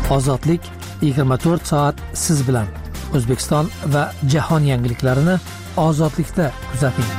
Ozodlik 24 soat siz bilan. O'zbekiston va jahon yangiliklarini ozodlikda kuzating.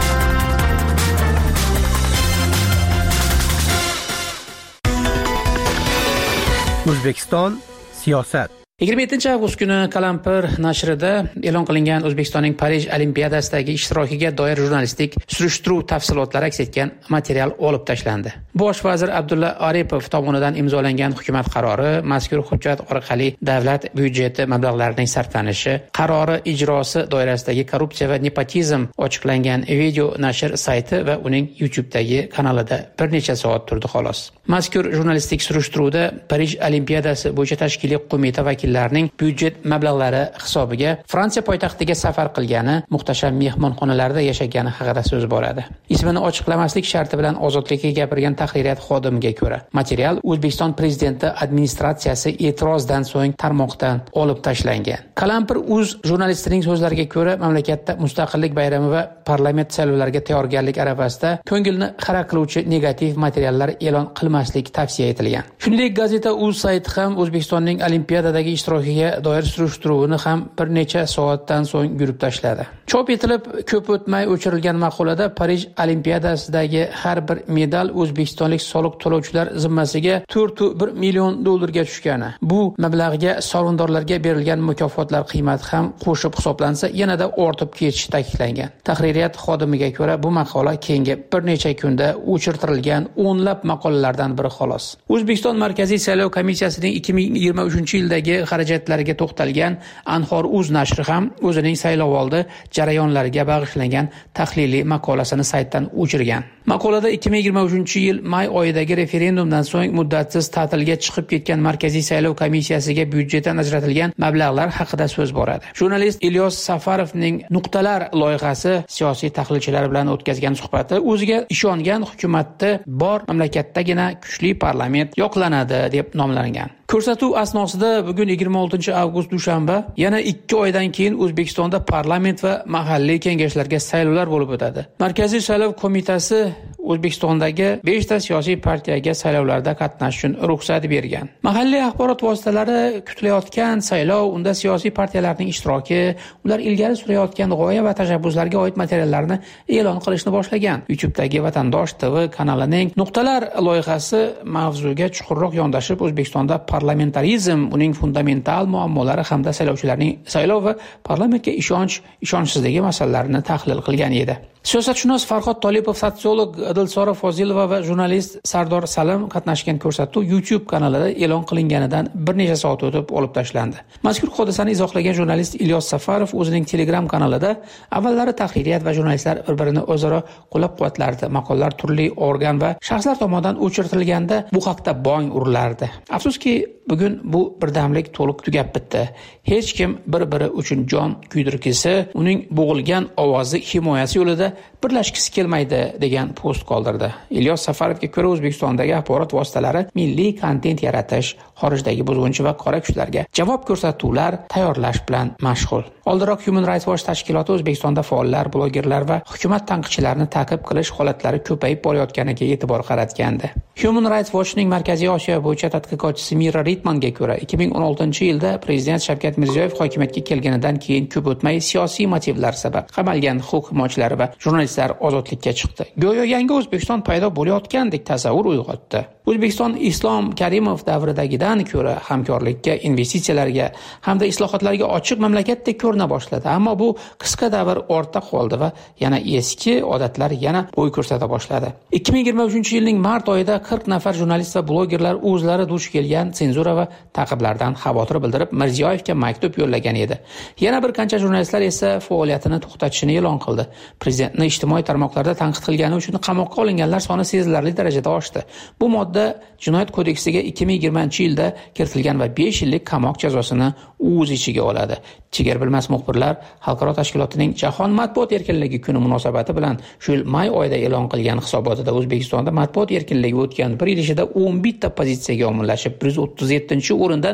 O'zbekiston siyosat. 27-avgust kuni Qalampir nashrida e'lon qilingan O'zbekistonning Parij Olimpiadasidagi ishtirokiga doir jurnalistik surishtiruv tafsilotlari aks etgan material olib tashlandi. Bosh vazir Abdulla Aripov tomonidan imzolangan hukumat qarori, mazkur hujjat orqali davlat byudjeti mablag'larining sarflanishi, qarori ijrosi doirasidagi korrupsiya va nepotizm ochiqlangan video nashr sayti va uning YouTube'dagi kanalida bir necha soat turdi xolos. Mazkur jurnalistik surishtiruvda Parij Olimpiadasi bo'yicha tashkiliy qo'mita vakillarining byudjet mablag'lari hisobiga Fransiya poytaxtiga safar qilgani, muhtasham mehmonxonalarda yashagani haqida so'z boradi. Ismini ochiqlamaslik sharti bilan ozodlikka gapirgan tahririyat xodimiga ko'ra, material O'zbekiston prezidenti administratsiyasi e'tirozdan so'ng tarmoqdan olib tashlangan. Qalampir.uz jurnalistining so'zlariga ko'ra, mamlakatda mustaqillik bayrami va parlament saylovlariga tayyorgarlik arafasida ko'ngilni xira qiluvchi negativ materiallar e'lon qilmaslik tavsiya etilgan. Shuningdek, gazeta.uz sayti ham O'zbekistonning Olimpiadadagi ishtirokiga doir surishtiruvni ham bir necha soatdan so'ng yurib tashladi. Chop etilib, ko'p o'tmay o'chirilgan maqolada Parij Olimpiadasidagi har bir medal o'zbekistonlik soliq to'lovchilar zimmasiga 4,1 million dollarga tushgani. Bu mablag'ga sovrindorlarga berilgan mukofotlar qiymati ham qo'shib hisoblansa, yanada ortib ketishi ta'kidlangan. Tahririyat xodimiga ko'ra, bu maqola keyingi bir necha kunda o'chirtirilgan o'nlab maqolalardan biri xolos. O'zbekiston Markaziy saylov komissiyasining 2023-yildagi xarajatlariga to'xtalgan Anhor.uz nashri ham o'zining saylovoldi jarayonlariga bag'ishlangan tahliliy maqolasini saytdan o'chirgan. Maqolada 2023-yil may oyidagi referendumdan so'ng muddatsiz ta'tilga chiqib ketgan Markaziy saylov komissiyasiga byudjetdan ajratilgan mablag'lar haqida so'z boradi. Jurnalist Ilyos Safarovning Nuqtalar loyihasi siyosiy tahlilchilar bilan o'tkazgan suhbati o'ziga ishongan hukumatda bor mamlakatdagina kuchli parlament yoqlanadi deb nomlangan. Ko'rsatuv asnosida bugun 26-avgust dushanba yana 2 oydan keyin O'zbekistonda parlament va mahalliy kengashlarga saylovlar bo'lib o'tadi. Markaziy saylov qo'mitasi O'zbekistondagi 5 ta siyosiy partiyaga saylovlarda qatnashish uchun ruxsat bergan. Mahalliy axborot vositalari kutilayotgan saylov, unda siyosiy partiyalarning ishtiroki, ular ilgari surayotgan g'oya va tashabbuslarga oid materiallarni e'lon qilishni boshlagan. YouTube'dagi Vatandosh TV kanalining Nuqtalar loyihasi mavzuga chuqurroq yondashib, O'zbekistonda parlamentarizm, uning fundamental muammolari hamda saylovchilarning saylov va parlamentga ishonchsizligi masalalarini tahlil qilgan edi. Siyosatshunos Farhod Tolipov, sotsiolog Dilsora Fozilova va jurnalist Sardor Salim qatnashgan ko'rsatuv YouTube kanalida e'lon qilinganidan bir necha soat o'tib olib tashlandi. Mazkur hodisani izohlagan jurnalist Ilyos Safarov o'zining Telegram kanalida avvallari tahririyat va jurnalistlar bir-birini o'zaro qo'llab-quvvatlardi. Maqolalar turli organ va shaxslar tomonidan o'chirtilganda bu haqda bong urilardi. Afsuski, bugun bu birdamlik to'liq tugab bitdi. Hech kim bir-biri uchun jon kuydirgisi, uning bo'g'ilgan ovozi himoyasi yo'lida birlashgisi kelmaydi degan post qoldirdi. Ilyos Safarovga ko'ra, O'zbekistondagi axborot vositalari milliy kontent yaratish, xorijdagi buzg'unchi va qora kuchlarga javob ko'rsatuvlar tayyorlash bilan mashg'ul. Oldinroq Human Rights Watch tashkiloti O'zbekistonda faollar, blogerlar va hukumat tanqidchilarini ta'qib qilish holatlari ko'payib borayotganiga e'tibor qaratgandi. Human Rights Watchning Markaziy Osiyo bo'yicha tadqiqotchisi Mira Ritmanga ko'ra, 2016-yilda prezident Shavkat Mirziyoyev hokimiyatga kelganidan keyin ko'p o'tmay siyosiy motivlar sabab qamalgan huquq himoyachilari va jurnalistlar ozodlikka chiqdi. Go'yo yangi O'zbekiston paydo bo'layotgandek tasavvur uyg'otdi. O'zbekiston Islom Karimov davridagidan ko'ra hamkorlikka, investitsiyalarga hamda islohotlarga ochiq mamlakatdek ko'rina boshladi. Ammo bu qisqa davr ortda qoldi va yana eski odatlar yana bo'y ko'rsata boshladi. 2023-yilning mart oyida 40 nafar jurnalist va blogerlar o'zlari duch kelgan senzura va ta'qiblardan xavotir bildirib Mirziyoyevga maktub yo'llagan edi. Yana bir qancha jurnalistlar esa faoliyatini to'xtatishini e'lon qildi. Prezidentni ijtimoiy tarmoqlarda tanqid qilgani uchun qamoqqa olinganlar soni sezilarli darajada oshdi. Bu modda Jinoyat kodeksiga 2020-yilda kiritilgan va 5 yillik qamoq jazosini o'z ichiga oladi. Chegar bilmas muxbirlar xalqaro tashkilotining Jahon matbuot erkinligi kuni munosabati bilan shu yil may oyida e'lon qilgan hisobotida O'zbekistonda matbuot erkinligi o'tgan bir yil ichida 11 ta pozitsiyaga omillashib, 137-o'rindan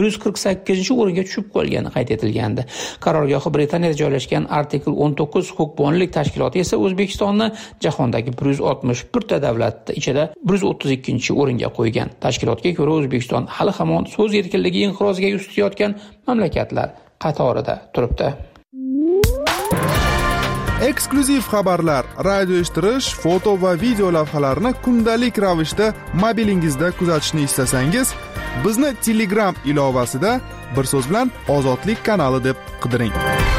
148-o'ringa tushib qolgani qayd etilgandi. Qarorgohi Britaniyada joylashgan Artikel 19 huquqbonlik tashkiloti tashkiloti esa O'zbekistonni jahondagi 161 ta davlat ichida 132-o'ringa qo'ygan. Tashkilotga ko'ra O'zbekiston hali hamon so'z erkinligi inqiroziga yuz tutayotgan mamlakatlar qatorida turibdi. Eksklyuziv xabarlar, radio eshittirish, foto va video lavhalarni kundalik ravishda mobilingizda kuzatishni istasangiz, bizni Telegram ilovasida bir so'z bilan Ozodlik kanali deb qidiring.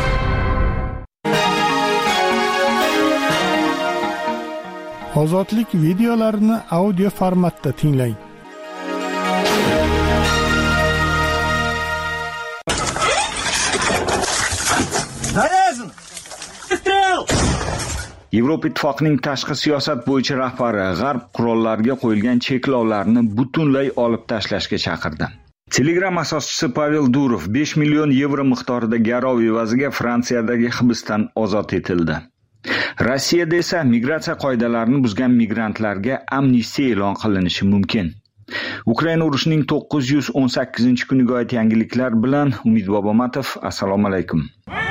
Ozodlik videolarini audio formatda tinglang. Yevropa Ittifoqining tashqi siyosat bo'yicha rahbari G'arb qurollariga qo'yilgan cheklovlarni butunlay olib tashlashga chaqirdi. Telegram asoschisi Pavel Durov 5 million yevro miqdorida garov evaziga Fransiyadagi hibsdan ozod etildi. Rossiyada esa migratsiya qoidalarini buzgan migrantlarga amnistiya e'lon qilinishi mumkin. Ukraina urushining 918-kuniga oid yangiliklar bilan Umid Bobomatov. Assalomu alaykum.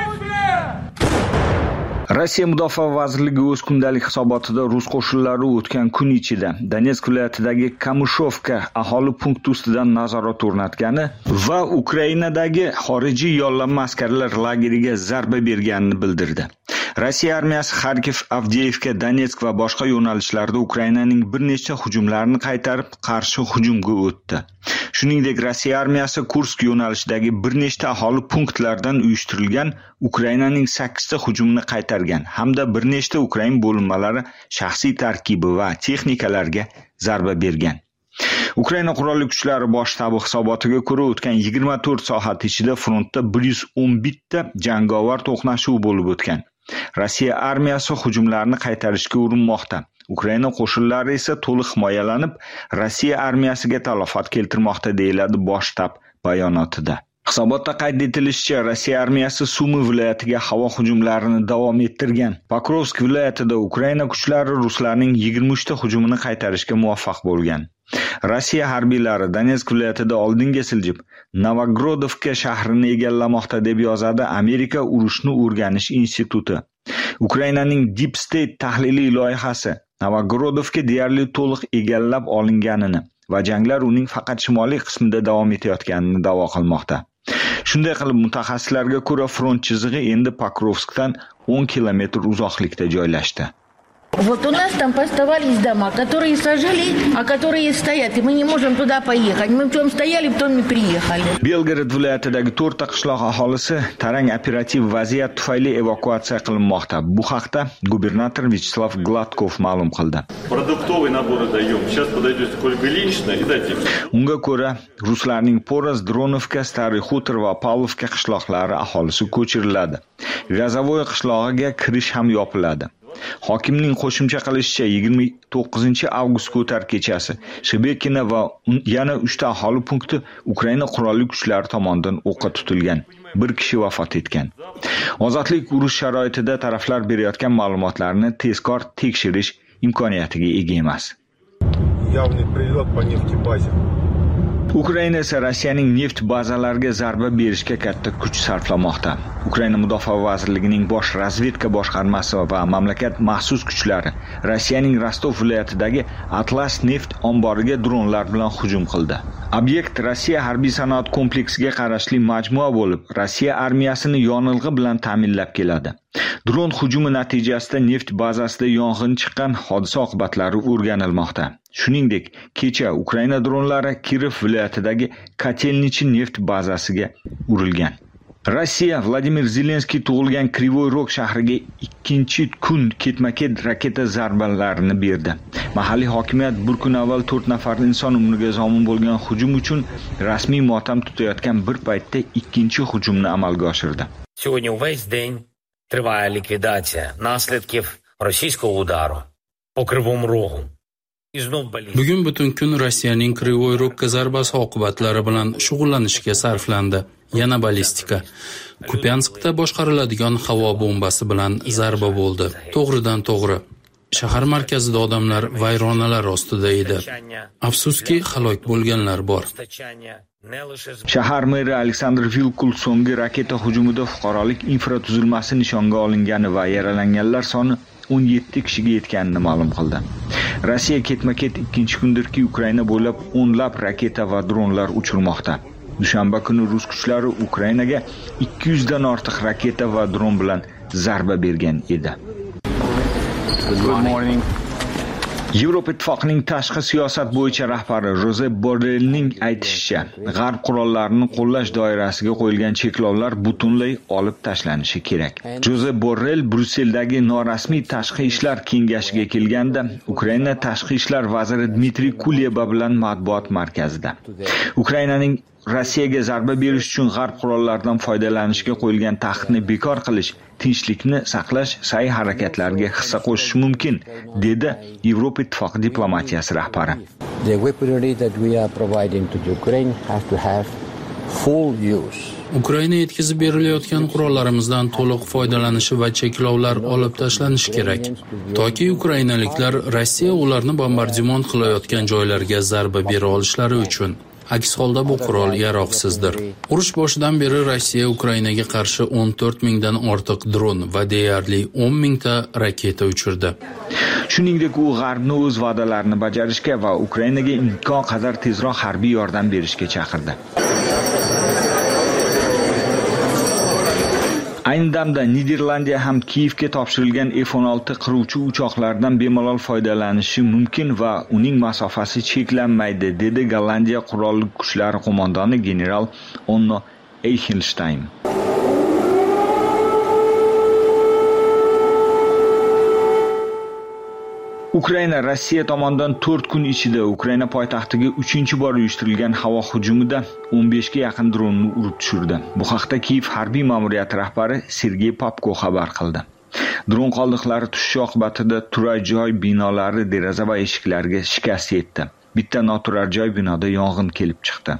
Rossiya Mudofaa vazirligi o'z kundalik hisobotida rus qo'shinlari o'tgan kun ichida Donetsk viloyatidagi Kamyshovka aholi punkti ustidan nazorat o'rnatgani va Ukrainadagi xorijiy yollanma askarlar lageriga zarba berganini bildirdi. Rossiya armiyasi Xarkiv, Avdeyevka, Donetsk va boshqa yo'nalishlarda Ukrainaning bir nechta hujumlarini qaytarib, qarshi hujumga o'tdi. Shuningdek, Rossiya armiyasi Kursk yo'nalishidagi bir nechta aholi punktlardan uyushtirilgan Ukrainaning 8 ta hujumni qaytargan hamda bir nechta Ukrain bo'linmalari shaxsiy tarkibi va texnikalarga zarba bergan. Ukraina qurolli kuchlari bosh shtabi hisobotiga ko'ra, o'tgan 24 soat ichida frontda 111 ta jangovar to'qnashuv bo'lib o'tgan. Rossiya armiyasi hujumlarni qaytarishga urinmoqda. Ukraina qo'shinlari esa to'liq himoyalanib, Rossiya armiyasiga talafot keltirmoqda, deyiladi bosh shtab bayonotida. Hisobotda qayd etilishicha, Rossiya armiyasi Sumi viloyatiga havo hujumlarini davom ettirgan. Pokrovsk viloyatida Ukraina kuchlari ruslarning 23 ta hujumini qaytarishga muvaffaq bo'lgan. Rossiya harbiylari Donetsk viloyatida oldinga siljib, Novogrodovka shahrini egallamoqda deb yozadi Amerika urushni o'rganish instituti. Ukrainaning Deep State tahliliy loyihasi Novogrodovka deyarli to'liq egallab olinganini va janglar uning faqat shimoliy qismida davom etayotganini da'vo qilmoqda. Shunday qilib, mutaxassislarga ko'ra, front chizig'i endi Pokrovskdan 10 kilometr uzoqlikda joylashdi. Вот у нас там поставались дома, которые сожгли, а которые стоят, и мы не можем туда поехать. Мы в чем стояли, в том и приехали. Belgorod viloyatidagi 4 ta qishloq aholisi tarang operativ vaziyat tufayli evakuatsiya qilinmoqda. Bu haqda gubernator Vyacheslav Gladkov ma'lum qildi. Продуктовый набор даем. Сейчас подойдете только лично и дайте. Unga ko'ra, ruslarning Poraz, Dronovka, Stary Xutor va Pavlovka qishloqlari aholisi ko'chiriladi. Gazavoy qishlog'iga kirish ham yopiladi. Hokimning qo'shimcha qilishicha, 29-avgust ko'tar kechasi Shebekina va yana 3 ta aholi punkti Ukraina qurolli kuchlari tomonidan o'qqa tutilgan. Bir kishi vafot etgan. Ozodlik urush sharoitida taraflar berayotgan ma'lumotlarni tezkor tekshirish imkoniyatiga ega emas. Явный прилет по нефтебазе. Ukraina esa Rossiyaning neft bazalariga zarba berishga katta kuch sarflamoqda. Ukraina Mudofaa vazirligining bosh razvedka boshqarmasi va mamlakat maxsus kuchlari Rossiyaning Rostov viloyatidagi Atlas neft omboriga dronlar bilan hujum qildi. Obyekt Rossiya harbiy sanoat kompleksiga qarashli majmua bo'lib, Rossiya armiyasini yonilg'i bilan ta'minlab keladi. Dron hujumi natijasida neft bazasida yong'in chiqqan, hodisa oqibatlari o'rganilmoqda. Shuningdek, kecha Ukraina dronlari Kirev viloyatidagi Kotelnichi neft bazasiga urilgan. Rossiya Vladimir Zelenskiy tug'ilgan Krivoy Rog shahriga ikkinchi kun ketma-ket raketa zarbalarini berdi. Mahalliy hokimiyat bir kun avval 4 nafar inson umriga zomin bo'lgan hujum uchun rasmiy motam tutayotgan bir paytda ikkinchi hujumni amalga oshirdi. Сьогодні увесь день триває ліквідація наслідків російського удару по Кривому Рогу. Bugun butun kun Rossiyaning Krivoy Rogga zarbasi oqibatlari bilan shug'ullanishga sarflandi. Yana ballistika. Kupianskda boshqariladigan havo bombasi bilan zarba bo'ldi. To'g'ridan to'g'ri. Shahar markazida odamlar vayronalar ostida edi. Afsuski, halok bo'lganlar bor. Shahar meri Aleksandr Vilkul so'nggi raketa hujumida fuqarolik infratuzilmasi nishonga olingani va yaralanganlar soni 17 kishiga yetganini ma'lum qildi. Rossiya ketma-ket ikkinchi kundirki Ukraina bo'ylab o'nlab raketa va dronlar uchirmoqda. Dushanba kuni rus kuchlari Ukrainaga 200 dan ortiq raketa va dron bilan zarba bergan edi. Good morning. Yevropa Ittifoqining tashqi siyosat bo'yicha rahbari Josep Borrellning aytishicha, G'arb qurollarini qo'llash doirasiga qo'yilgan cheklovlar butunlay olib tashlanishi kerak. Josep Borrell Brusseldagi norasmiy tashqi ishlar kengashiga kelganda, Ukraina tashqi ishlar vaziri Dmitriy Kuleba bilan matbuot markazida. Ukrainaning Rossiyaga zarba berish uchun G'arb qurollaridan foydalanishga qo'yilgan taqiqni bekor qilish, tinchlikni saqlash sa'y harakatlariga hissa qo'shishi mumkin, dedi Yevropa Ittifoqi diplomatiyasi rahbari. The weaponry that we are providing to Ukraine has to have full use. Ukraina yetkazib berilayotgan qurollarimizdan to'liq foydalanishi va cheklovlar olib tashlanishi kerak. Toki ukrainaliklar Rossiya ularni bombardimon qilayotgan joylarga zarba bera olishlari uchun. Aks holda bu qurol yaroqsizdir. Urush boshidan beri Rossiya Ukrainaga qarshi 14 mingdan ortiq dron va deyarli 10 mingta raketa uchirdi. Shuningdek, u G'arbni o'z va'dalarini bajarishga va Ukrainaga imkon qadar tezroq harbiy yordam berishga chaqirdi. Ayni damda Niderlandiya ham Kiyevga topshirilgan F-16 qiruvchi uchoqlardan bemalol foydalanishi mumkin va uning masofasi cheklanmaydi, dedi Gollandiya qurolli kuchlari qo'mondoni general Onno Eichenstein. Ukraina Rossiya tomonidan 4 kun ichida Ukraina poytaxtiga 3-bor uyushtirilgan havo hujumida 15 ga yaqin dronni urib tushirdi. Bu haqda Kiyev harbiy ma'muriyati rahbari Sergey Popko xabar qildi. Dron qoldiqlari tushishi oqibatida turar joy binolari deraza va eshiklariga shikast yetdi. Bitta noturar joy binoda yong'in kelib chiqdi.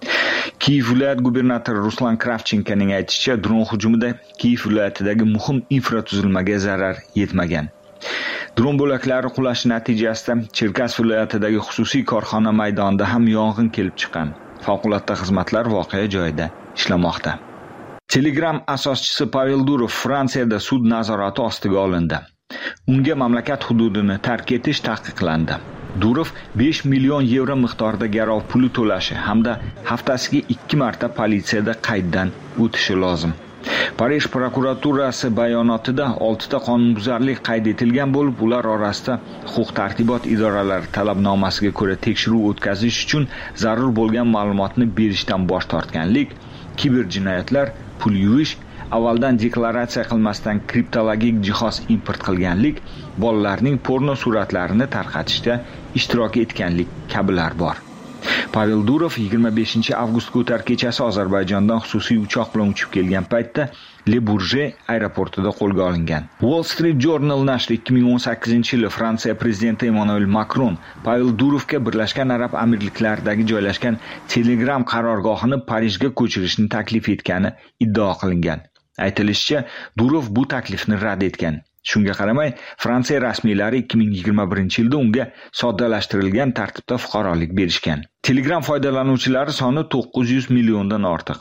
Kiyev viloyat gubernatori Ruslan Kravchenkoning aytishicha, dron hujumida Kiyev viloyatidagi muhim infratuzilmaga zarar yetmagan. Dron bo'laklari qulashi natijasida Cherkas viloyatidagi xususiy korxona maydonida ham yong'in kelib chiqqan. Favqulodda xizmatlar voqea joyida ishlamoqda. Telegram asoschisi Pavel Durov Fransiyada sud nazorati ostiga olindi. Unga mamlakat hududini tark etish taqiqlandi. Durov 5 million yevro miqdorida garov puli to'lashi hamda haftasiga 2 marta politsiyada qayddan o'tishi lozim. Parij prokuraturasi bayonotida 6 ta qonunbuzarlik qayd etilgan bo'lib, ular orasida huquq-tartibot idoralari talabnomasiga ko'ra tekshiruv o'tkazish uchun zarur bo'lgan ma'lumotni berishdan bosh tortganlik, kiber jinoyatlar, pul yuvish, avvaldan deklaratsiya qilmasdan kriptologik jihoz import qilganlik, bolalarning porno suratlarini tarqatishda ishtirok etganlik kabilar bor. Pavel Durov 25 avgust o'tar kechasi Ozarbayjondan xususiy uchoq bilan uchib kelgan paytda Le Bourget aeroportida qo'lga olingan. Wall Street Journal nashri 2018-yili Fransiya prezidenti Emmanuel Macron Pavel Durovga Birlashgan Arab Amirliklaridagi joylashgan Telegram qarorgohini Parijga ko'chirishni taklif etgani iddao qilingan. Aytilishicha, Durov bu taklifni rad etgan. Shunga qaramay, Fransiya rasmiylari 2021-yilda unga soddalashtirilgan tartibda fuqarolik berishgan. Telegram foydalanuvchilari soni 900 milliondan ortiq.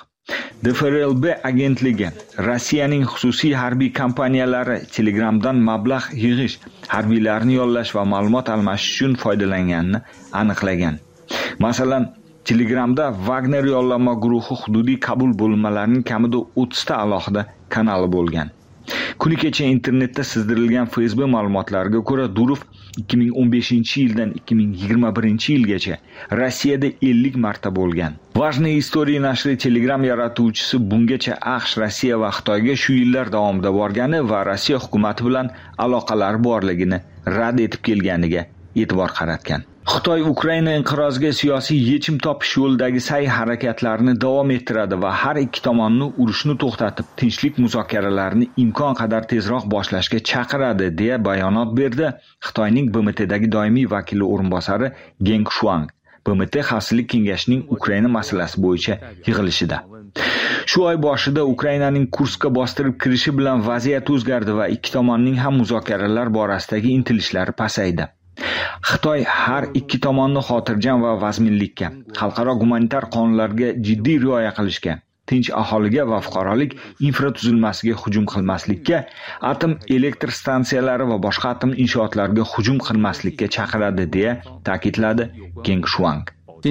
DFRLB agentligi Rossiyaning xususiy harbiy kompaniyalari Telegramdan mablag' yig'ish, harbiylarni yollash va ma'lumot almashish uchun foydalanganini aniqlagan. Masalan, Telegramda Wagner yollama guruhi hududiy qabul bo'linmalarining kamida 30 ta alohida kanali bo'lgan. Kuni kecha internetda sizdirilgan FSB ma'lumotlariga ko'ra, Durov 2015-yildan 2021-yilgacha Rossiyada 50 marta bo'lgan. Важная история nashri Telegram yaratuvchisi bungacha AQSh, Rossiya va Xitoyga shu yillar davomida borgani va Rossiya hukumati bilan aloqalari borligini rad etib kelganiga e'tibor qaratgan. Xitoy Ukraina inqiroziga siyosiy yechim topish yo'lidagi sa'y harakatlarini davom ettiradi va har ikki tomonni urushni to'xtatib, tinchlik muzokaralarini imkon qadar tezroq boshlashga chaqiradi, deya bayonot berdi Xitoyning BMTdagi doimiy vakili o'rinbosari Geng Shuang. BMT Xavfsizlik kengashining Ukraina masalasi bo'yicha yig'ilishida. Shu oy boshida Ukrainaning Kurskka bostirib kirishi bilan vaziyat o'zgardi va ikki tomonning ham muzokaralar borasidagi intilishlari pasaydi. Xitoy har ikki tomonni xotirjam va vazminlikka, xalqaro gumanitar qonunlarga jiddiy rioya qilishga, tinch aholiga va fuqarolik infratuzilmasiga hujum qilmaslikka, atom elektr stansiyalari va boshqa atom inshootlariga hujum qilmaslikka chaqiradi deya ta'kidladi Geng Shuang.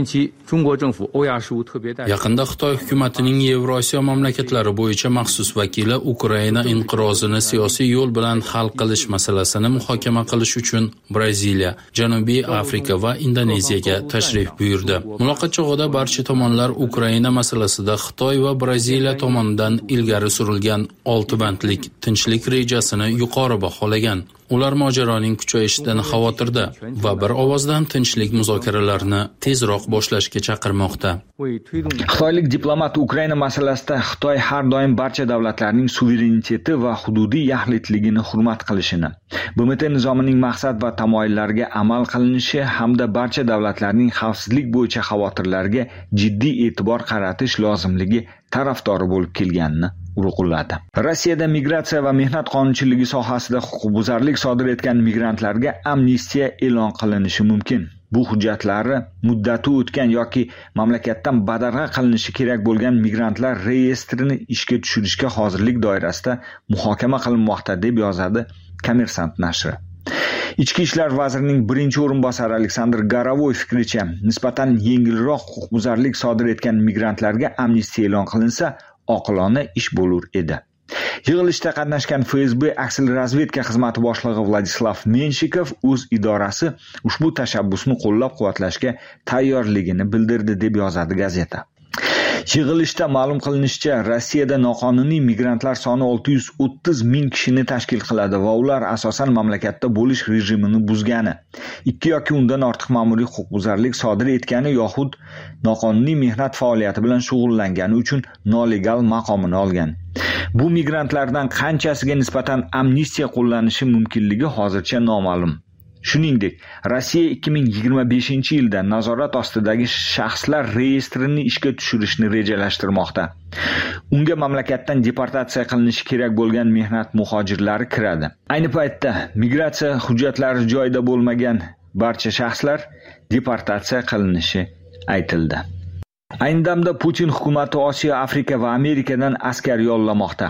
Yaqinda Xitoy hukumatining Yevrosiyo mamlakatlari bo'yicha maxsus vakili Ukraina inqirozini siyosiy yo'l bilan hal qilish masalasini muhokama qilish uchun Braziliya, Janubiy Afrika va Indoneziyaga tashrif buyurdi. Muloqot chog'ida barcha tomonlar Ukraina masalasida Xitoy va Braziliya tomonidan ilgari surilgan 6 bandlik tinchlik rejasini yuqori baholagan. Ular mojaroning kuchayishidan xavotirda va bir ovozdan tinchlik muzokaralarini tezroq boshlashga chaqirmoqda. Xitoylik diplomat Ukraina masalasida Xitoy har doim barcha davlatlarning suvereniteti va hududiy yaxlitligini hurmat qilishini, BMT nizomining maqsad va tamoyillariga amal qilinishi hamda barcha davlatlarning xavfsizlik bo'yicha xavotirlariga jiddiy e'tibor qaratish lozimligi tarafdori bo'lib kelganini urg'uladi. Rossiyada migratsiya va mehnat qonunchiligi sohasida huquqbuzarlik sodir etgan migrantlarga amnistiya e'lon qilinishi mumkin. Bu hujjatlari muddati o'tgan yoki mamlakatdan badarg'a qilinishi kerak bo'lgan migrantlar reyestrini ishga tushirishga hozirlik doirasida muhokama qilinmoqda deb yozadi Kommersant nashri. Ichki ishlar vazirining birinchi o'rinbosari Aleksandr Garovoy fikricha, nisbatan yengilroq huquqbuzarlik sodir etgan migrantlarga amnistiya e'lon qilinsa, oqilona ish bo'lur edi. Yig'ilishda qatnashgan FSB aksilrazvedka xizmati boshlig'i Vladislav Menshikov o'z idorasi ushbu tashabbusni qo'llab-quvvatlashga tayyorligini bildirdi deb yozadi gazeta. Yig'ilishda ma'lum qilinishicha, Rossiyada noqonuniy migrantlar soni 630 ming kishini tashkil qiladi va ular asosan mamlakatda bo'lish rejimini buzgani, 2 yoki undan ortiq ma'muriy huquqbuzarlik sodir etgani yoxud noqonuniy mehnat faoliyati bilan shug'ullangani uchun nolegal maqomini olgan. Bu migrantlardan qanchasiga nisbatan amnistiya qo'llanishi mumkinligi hozircha noma'lum. Shuningdek, Rossiya 2025-yilda nazorat ostidagi shaxslar reyestrini ishga tushirishni rejalashtirmoqda. Unga mamlakatdan deportatsiya qilinishi kerak bo'lgan mehnat muhojirlari kiradi. Ayni paytda migratsiya hujjatlari joyida bo'lmagan barcha shaxslar deportatsiya qilinishi aytildi. Ayni damda Putin hukumati Osiyo, Afrika va Amerikadan askar yollamoqda.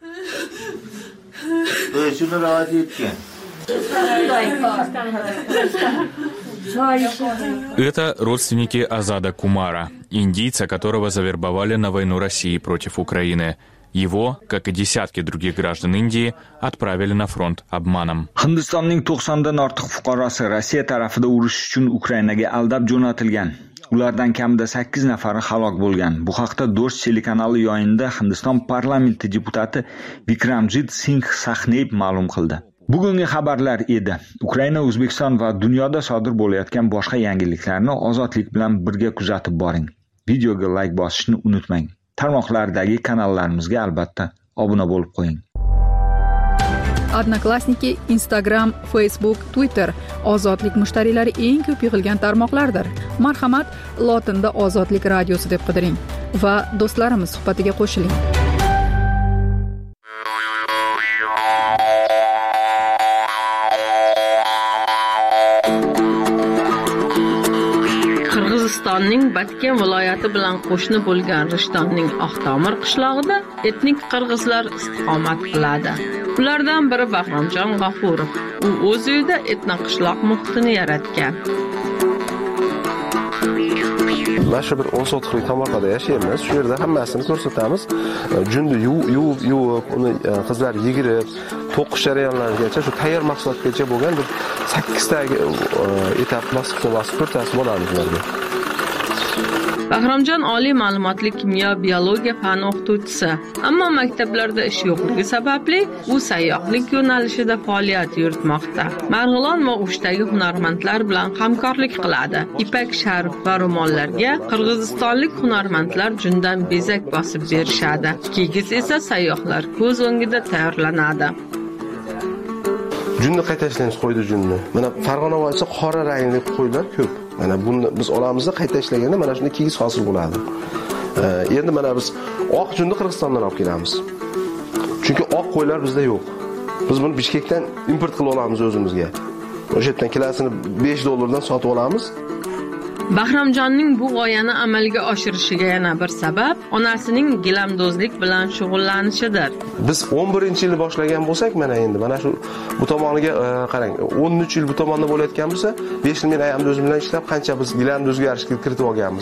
Это родственники Азада Кумара, индийца, которого завербовали на войну России против Украины. Его, как и десятки других граждан Индии, отправили на фронт обманом. Hindistonning 90 dan ortiq fuqarosi Rossiya tarafida urush uchun Ukrainaga aldab jo'natilgan. Ulardan kamida 8 nafari halok bo'lgan. Bu haqda Dosh telekanali yo'yinida Hindiston parlamenti deputati Vikramjit Singh Sahnev ma'lum qildi. Bugungi xabarlar edi. Ukraina, O'zbekiston va dunyoda sodir bo'layotgan boshqa yangiliklarni ozodlik bilan birga kuzatib boring. Videoga like bosishni unutmang. Tarmoqlardagi kanallarimizga albatta obuna bo'lib qo'ying. Odnoklassniki, Instagram, Facebook, Twitter ozodlik mushtariylari eng ko'p yig'ilgan tarmoqlardir. Marhamat, lotinda Ozodlik radiosi deb qidiring va do'stlarimiz suhbatiga qo'shiling. Qirg'izistonning Batken viloyati bilan qo'shni bo'lgan Rishtonning Oqtomir qishlog'ida etnik qirg'izlar istiqomat qiladi. Ulardan biri Bahromjon G'afurov. U o'z uyida etnoqishloq muhitini yaratgan. Mana bir 10 sotixlik tomorqada yashaymiz. Shu yerda hammasini ko'rsatamiz. Junni yuvib, uni qizlar yigirib, to'qish jarayonlarigacha shu tayyor mahsulotgacha bo'lgan bir 8 ta etap bosib ko'rsatamiz bolalarga. Bahromjon oliy ma'lumotli kimyo biologiya fani o'qituvchisi, ammo maktablarda ish yo'qligi sababli u sayyohlik yo'nalishida faoliyat yuritmoqda. Marg'ilon va O'shdagi hunarmandlar bilan hamkorlik qiladi. Ipak sharf va ro'mollarga qirg'izistonlik hunarmandlar jundan bezak bosib berishadi. Kigiz esa sayyohlar ko'z o'ngida tayyorlanadi. Junni qayta ishlaymiz, qo'ydi junni. Mana Farg'ona voyisi qora rangli qo'ylar ko'p. Mana buni biz olamizda qayta ishlaganda mana shunday kigiz hosil bo'ladi. Endi mana biz oq junni Qirg'izistondan olib kelamiz. Chunki oq qo'ylar bizda yo'q. Biz buni Bishkekdan import qilib olamiz o'zimizga. O'sha yerdan kilosini $5 sotib olamiz. Bahromjonning bu g'oyani amalga oshirishiga yana bir sabab onasining gilamdozlik bilan shug'ullanishidir. Biz 11-yilni boshlagan bo'lsak, mana shu bu tomoniga qarang, 13 yil bu tomonda bo'layotgan bo'lsa, 5 yil men ayamni o'zim bilan ishlab, qancha biz gilamni o'zgarishga kiritib olganmiz.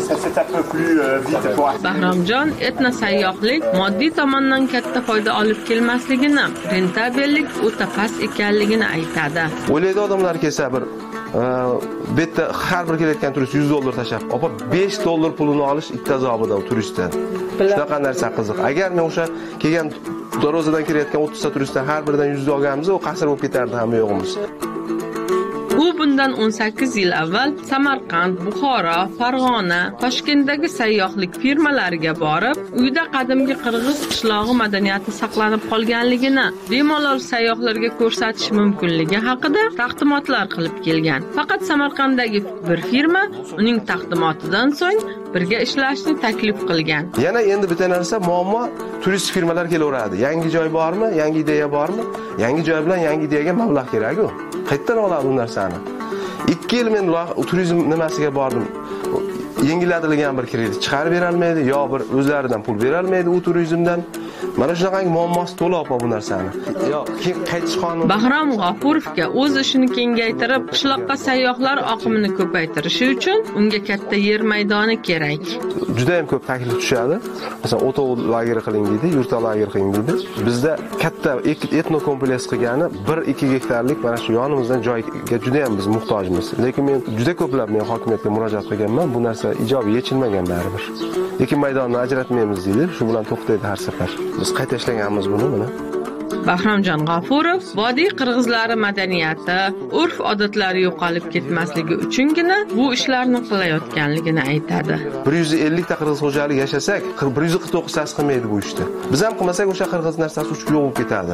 Bahromjon etnosayyohlik moddiy tomondan katta foyda olib kelmasligini, rentabellik o'ta past ekanligini aytadi. O'ylaydi odamlar kelsa bir bu yerda har bir kelayotgan turist $100 tashab, opa $5 pulini olish ikkita azobida u turistdan. Shunaqa narsa qiziq. Agar men o'sha kelgan Dorozadan kelayotgan 30 ta turistdan har biridan 100 olganmiz, u qasr bo'lib ketardi hamma yo'g'imiz. U bundan 18 yil avval Samarqand, Buxoro, Farg'ona, Toshkentdagi sayyohlik firmalariga borib, uyda qadimgi qirg'iz qishlog'i madaniyati saqlanib qolganligini, bemalol sayyohlarga ko'rsatish mumkinligi haqida taqdimotlar qilib kelgan. Faqat Samarqanddagi bir firma uning taqdimotidan so'ng birga ishlashni taklif qilgan. Yana endi bitta narsa muammo, turist firmalar kelaveradi. Yangi joy bormi? Yangi ideya bormi? Yangi joy bilan yangi ideyaga mablag' kerak-ku. Qayerdan oladi bu narsani? 2 yil men turizm nimasiga bordim. Yengiladigan bir kredit chiqarib bera olmaydi, yo bir o'zlaridan pul bera olmaydi u turizmdan. Mana shunaqangi muammosi to'la bu narsani. Yo, qaytish qonuni. Bahrom G'ofurovga o'z ishini kengaytirib, qishloqqa sayyohlar oqimini ko'paytirishi uchun unga katta yer maydoni kerak. Juda ham ko'p taklif tushadi. Masalan, o'to lager qiling deydi, yurta lager qiling deydi. Bizda katta etno kompleks qilgani 1-2 gektarlik mana shu yonimizdan joyga juda ham biz muhtojmiz. Lekin men juda ko'plab hokimiyatga murojaat qilganman, bu narsa ijobiy yechilmagan baribir. Lekin maydonni ajratmaymiz deydi, shu bilan to'xtaydi har safar. Biz qayta ishlaganmiz buni mana. Bahromjon G'ofurov vodiy qirg'izlari madaniyati, urf-odatlari yo'qolib ketmasligi uchungina bu ishlarni qilayotganligini aytadi. 150 ta qirg'iz xo'jaligi yashasak, 149 tasi qilmaydi bu ishni. Biz ham qilmasak o'sha qirg'iz narsasi uchib yo'q bo'lib ketadi.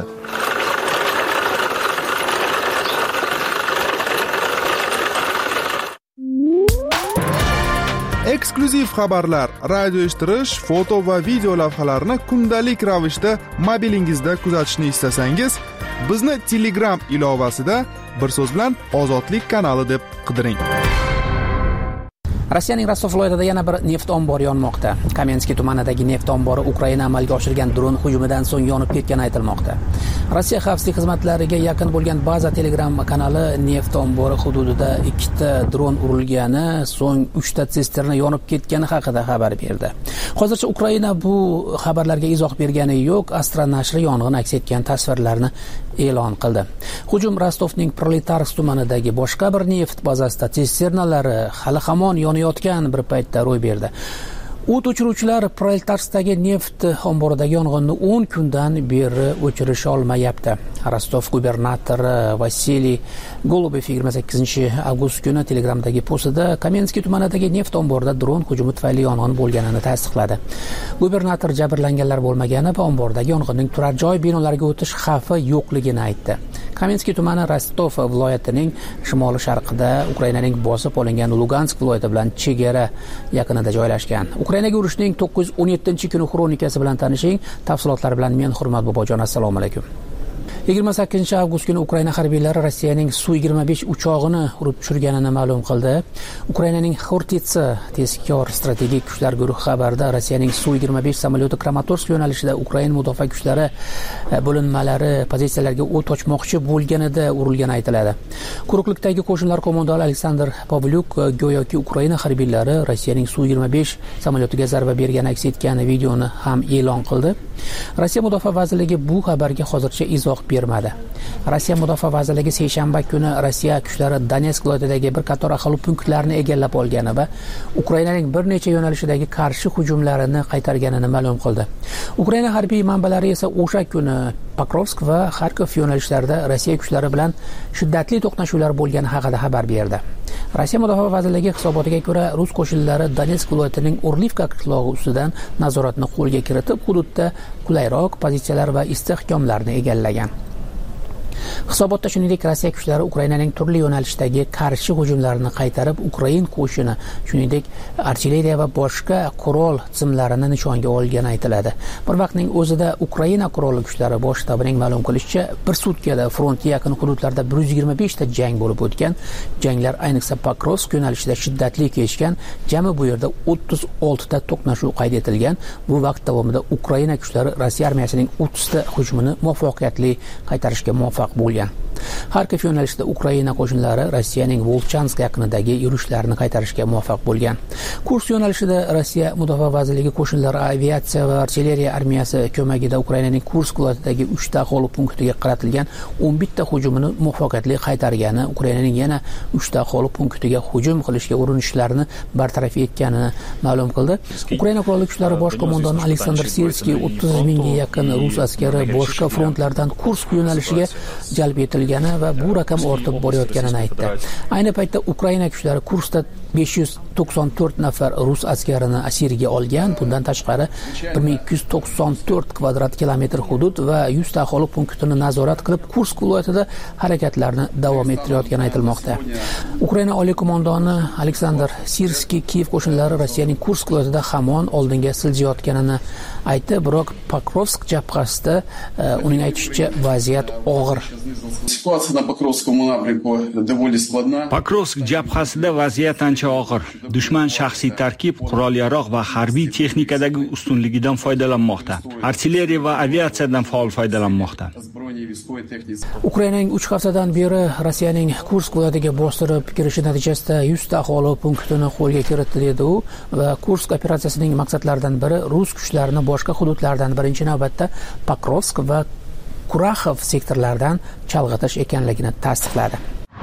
Eksklyuziv xabarlar, radio eshittirish, foto va video lavhalarni kundalik ravishda mobilingizda kuzatishni istasangiz, bizni Telegram ilovasida bir so'z bilan Ozodlik kanali deb qidiring. Rossiyaning Rostov viloyatida yana bir neft ombori yonmoqda. Kamenskiy tumanidagi neft ombori Ukraina amalga oshirgan dron hujumidan so'ng yonib ketgani aytilmoqda. Rossiya xavfsizlik xizmatlariga yaqin bo'lgan baza Telegram kanali neft ombori hududida 2 ta dron urilgani, so'ng 3 ta sisterna yonib ketgani haqida xabar berdi. Hozircha Ukraina bu xabarlarga izoh bergani yo'q. Astra nashri yong'in aks etgan tasvirlarni e'lon qildi. Hujum Rostovning Proletarsk tumanidagi boshqa bir neft bazasida sisternalari hali hamon yonayotgan bir paytda ro'y berdi. O't o'chiruvchilar Proletarskdagi neft omboridagi yong'inni 10 kundan beri o'chirisha olmayapti. Rostov gubernatori Vasiliy Golubov 28-avgust kuni Telegramdagi postida Kamenskiy tumanidagi neft omborida dron hujumi tufayli yong'in bo'lganini tasdiqladi. Gubernator jabrlanganlar bo'lmagani va ombordagi yong'inning turar joy binolariga o'tish xavfi yo'qligini aytdi. Kamenskiy tumani Rostov viloyatining shimoli-sharqida Ukrainaning bosib olingan Lugansk viloyati bilan chegara yaqinida joylashgan. Ukrainaga urushning 917-kuni xronikasi bilan tanishing. Tafsilotlar bilan men Hurmat Bobojon, assalomu alaykum. 28-avgust kuni Ukraina harbiylari Rossiyaning Su-25 uchog'ini urib tushirganini ma'lum qildi. Ukrainaning Xortitsa tezkor strategik kuchlar guruhi xabarida Rossiyaning Su-25 samolyoti Kramatorsk yo'nalishida Ukraina mudofaa kuchlari bo'linmalari pozitsiyalariga o't ochmoqchi bo'lganida urilgani aytiladi. Quruqlikdagi qo'shinlar qo'mondoni Aleksandr Pavlyuk go'yoki Ukraina harbiylari Rossiyaning Su-25 samolyotiga zarba bergani aks etgan videoni ham e'lon qildi. Rossiya mudofaa vazirligi bu xabarga hozircha izoh bermadi. Rossiya mudofaa vazirligi seshanba kuni Rossiya kuchlari Donetsk viloyatidagi bir qator aholi punktlarini egallab olgani va Ukrainaning bir necha yo'nalishidagi qarshi hujumlarini qaytarganini ma'lum qildi. Ukraina harbiy manbalari esa o'sha kuni Pokrovsk va Kharkov yo'nalishlarida Rossiya kuchlari bilan shiddatli to'qnashuvlar bo'lgani haqida xabar berdi. Rossiya mudofaa vazirligi hisobotiga ko'ra, rus qo'shinlari Donetsk viloyatining Orlivka qishlog'i ustidan nazoratni qo'lga kiritib, hududda qulayroq pozitsiyalar va istehkomlarni egallagan. Hisobotda shuningdek Rossiya kuchlari Ukrainaning turli yo'nalishdagi qarshi hujumlarini qaytarib, Ukrain qo'shini, shuningdek artilleriya va boshqa qurol tizimlarini nishonga olgani aytiladi. Bir vaqtning o'zida Ukraina qurolli kuchlari bosh shtabining ma'lum qilishicha, bir sutkada frontga yaqin hududlarda 125 ta jang bo'lib o'tgan. Janglar ayniqsa Pokrovsk yo'nalishida shiddatli kechgan. Jami bu yerda 36 ta to'qnashuv qayd etilgan. Bu vaqt davomida Ukraina kuchlari Rossiya armiyasining 30 ta hujumini muvaffaqiyatli qaytarishga muvaffaq bo'lgan. Xarkov yo'nalishida Ukraina qo'shinlari Rossiyaning Volchansk yaqinidagi yurishlarni qaytarishga muvaffaq bo'lgan. Kursk yo'nalishida Rossiya Mudofaa vazirligi qo'shinlari aviatsiya va artilleriya armiyasi ko'magida Ukrainaning Kursk viloyatidagi 3 ta aholi punktiga qaratilgan 11 ta hujumini muvaffaqiyatli qaytargani, Ukrainaning yana 3 ta aholi punktiga hujum qilishga urinishlarini bartaraf etganini ma'lum qildi. Ukraina qurolli kuchlari bosh qo'mondoni Aleksandr Sirskiy 30 mingga yaqin rus askari boshqa frontlardan Kursk yo'nalishiga jalb etilgani va bu raqam ortib borayotganini aytdi. Ayni paytda Ukraina kuchlari Kurskda 594 nafar rus askarini asirga olgan. Bundan tashqari 1294 kvadrat kilometr hudud va 100 ta aholi punktini nazorat qilib, Kursk viloyatida harakatlarni davom ettirayotgani aytilmoqda. Ukraina oliy qo'mondoni Aleksandr Sirskiy Kiyev qo'shinlari Rossiyaning Kursk viloyatida hamon oldinga siljayotganini aytdi, biroq Pokrovsk jabhasida uning aytishicha vaziyat og'ir. Pokrovsk jabhasida vaziyat ancha og'ir. Dushman shaxsiy tarkib, qurol-yarog' va harbiy texnikadagi ustunligidan foydalanmoqda. Artilleriya va aviatsiyadan faol foydalanmoqda. Ukrainaning 3 haftadan beri Rossiyaning Kursk viloyatiga bostirib kirishi natijasida 100 ta aholi punktini qo'lga kiritdi dedi u va Kursk operatsiyasining maqsadlaridan biri rus kuchlarini boshqa hududlardan birinchi navbatda Pokrovsk va Kuraxov sektorlaridan chalg'itish ekanligini tasdiqladi.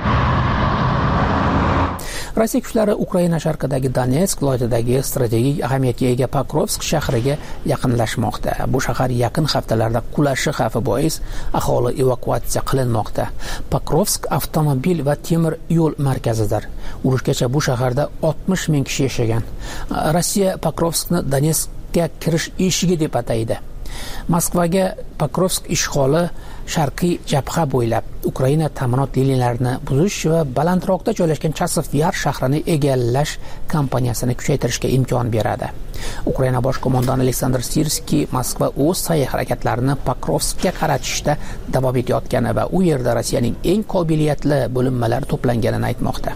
Rossiya kuchlari Ukraina sharqidagi Donetsk viloyatidagi strategik ahamiyatga ega Pokrovsk shahriga yaqinlashmoqda. Bu shahar yaqin haftalarda qulashi xavfi bois aholi evakuatsiya qilinmoqda. Pokrovsk avtomobil va temir yo'l markazidir. Urushgacha bu shaharda 60 ming kishi yashagan. Rossiya Pokrovskni Donetskga kirish eshigi deb ataydi. Moskvaga Pokrovsk ishg'oli sharqiy jabha bo'ylab Ukraina ta'minot liniyalarini buzish va balandroqda joylashgan Chasov Yar shahrini egallash kampaniyasini kuchaytirishga imkon beradi. Ukraina bosh qo'mondoni Aleksandr Sirskiy Moskva o'z sa'y harakatlarini Pokrovskga qaratishda davom etayotgani va u yerda Rossiyaning eng qobiliyatli bo'linmalari to'planganini aytmoqda.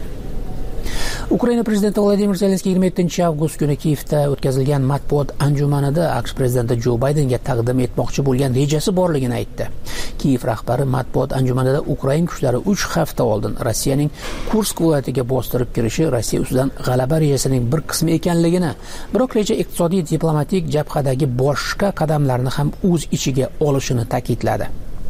Ukraina prezidenti Vladimir Zelenskiy 27-avgust kuni Kiyevda o'tkazilgan matbuot anjumanida AQSh prezidenti Jo Baydenga taqdim etmoqchi bo'lgan rejasi borligini aytdi. Kiyev rahbari matbuot anjumanida Ukraina kuchlari 3 hafta oldin Rossiyaning Kursk viloyatiga bostirib kirishi Rossiya ustidan g'alaba rejasining bir qismi ekanligini, biroq reja iqtisodiy diplomatik jabhadagi boshqa qadamlarni ham o'z ichiga olishini ta'kidladi.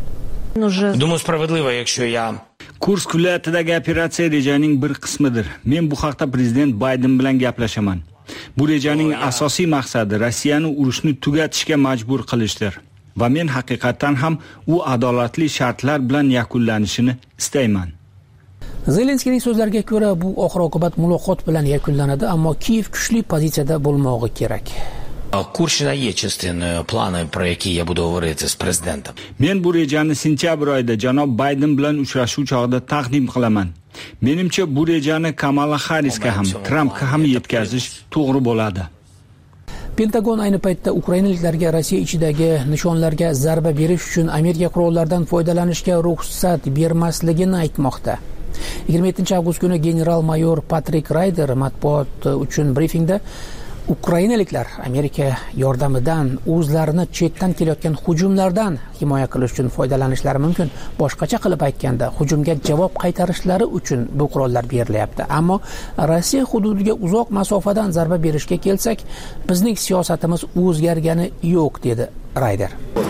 Думаю, справедливо, якщо я Kursk viloyatidagi operatsiya rejaning bir qismidir. Men bu haqda prezident Bayden bilan gaplashaman. Bu rejaning asosiy maqsadi Rossiyani urushni tugatishga majbur qilishdir. Va men haqiqatan ham u adolatli shartlar bilan yakunlanishini istayman. Zelenskiyning so'zlariga ko'ra, bu oxir-oqibat muloqot bilan yakunlanadi, ammo Kiyev kuchli pozitsiyada bo'lmog'i kerak. Kurshina є частиною плану, про який я буду говорити з президентом. Men bu rejani sentyabr oyida janob Bayden bilan uchrashuv chog'ida taqdim qilaman. Menimcha bu rejani Kamala Harrisga ham, Trumpga ham yetkazish to'g'ri bo'ladi. Pentagon ayni paytda ukrainaliklarga Rossiya ichidagi nishonlarga zarba berish uchun Amerika qurollaridan foydalanishga ruxsat bermasligini aytmoqda. 27-avgust kuni general-mayor Patrik Ryder matbuot uchun brifingda Ukrainaliklar Amerika yordamidan o'zlarini chetdan kelayotgan hujumlardan himoya qilish uchun foydalanishlari mumkin. Boshqacha qilib aytganda, hujumga javob qaytarishlari uchun bu qurollar berilyapti. Ammo Rossiya hududiga uzoq masofadan zarba berishga kelsak, bizning siyosatimiz o'zgargani yo'q, dedi Ryder.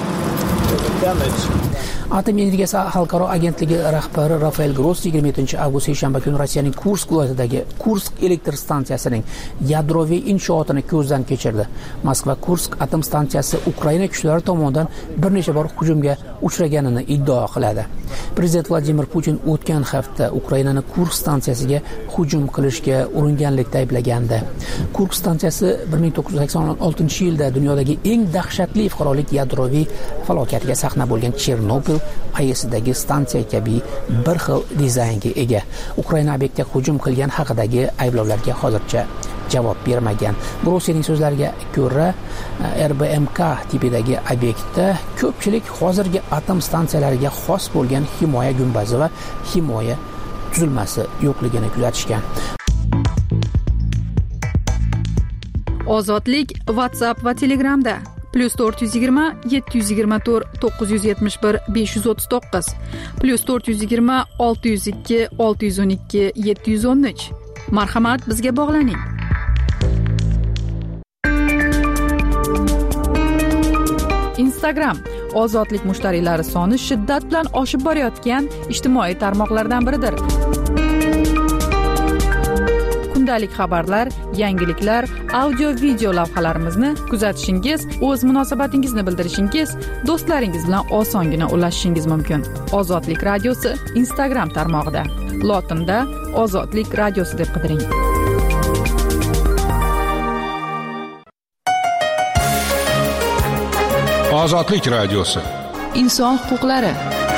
Atom energiyasi xalqaro agentligi rahbari Rafael Grossi 27-avgust seshanba kuni Rossiyaning Kursk viloyatidagi Kursk elektr stansiyasining yadroviy inshootini ko'zdan kechirdi. Moskva Kursk atom stansiyasi Ukraina kuchlari tomonidan bir necha bor hujumga uchraganini iddao qiladi. Prezident Vladimir Putin o'tgan hafta Ukrainani Kursk stansiyasiga hujum qilishga uringanlikda ayblagandi. Kursk stansiyasi 1986-yilda dunyodagi eng dahshatli fuqarolik yadroviy falokatiga sahna bo'lgan Chernobil Google IS'dagi stansiya kabi bir xil dizaynga ega. Ukraina obyektga hujum qilgan haqidagi ayblovlarga hozircha javob bermagan. Grossiyning so'zlariga ko'ra, RBMK tipidagi obyektda ko'pchilik hozirgi atom stansiyalariga xos bo'lgan himoya gumbazi va himoya tuzilmasi yo'qligini kuzatishgan. Ozodlik WhatsApp va Telegramda +420 724 971 539 +420 602 612 713. Marhamat, bizga bog'laning. Instagram ozodlik mushtariylari soni shiddat bilan oshib borayotgan ijtimoiy tarmoqlardan biridir. Kundalik xabarlar, yangiliklar, audio-video lavhalarimizni kuzatishingiz, o'z munosabatingizni bildirishingiz, do'stlaringiz bilan osongina ulashishingiz mumkin. Ozodlik radiosi Instagram tarmog'ida. Lotinda Ozodlik radiosi deb qidiring. Ozodlik radiosi. Inson huquqlari.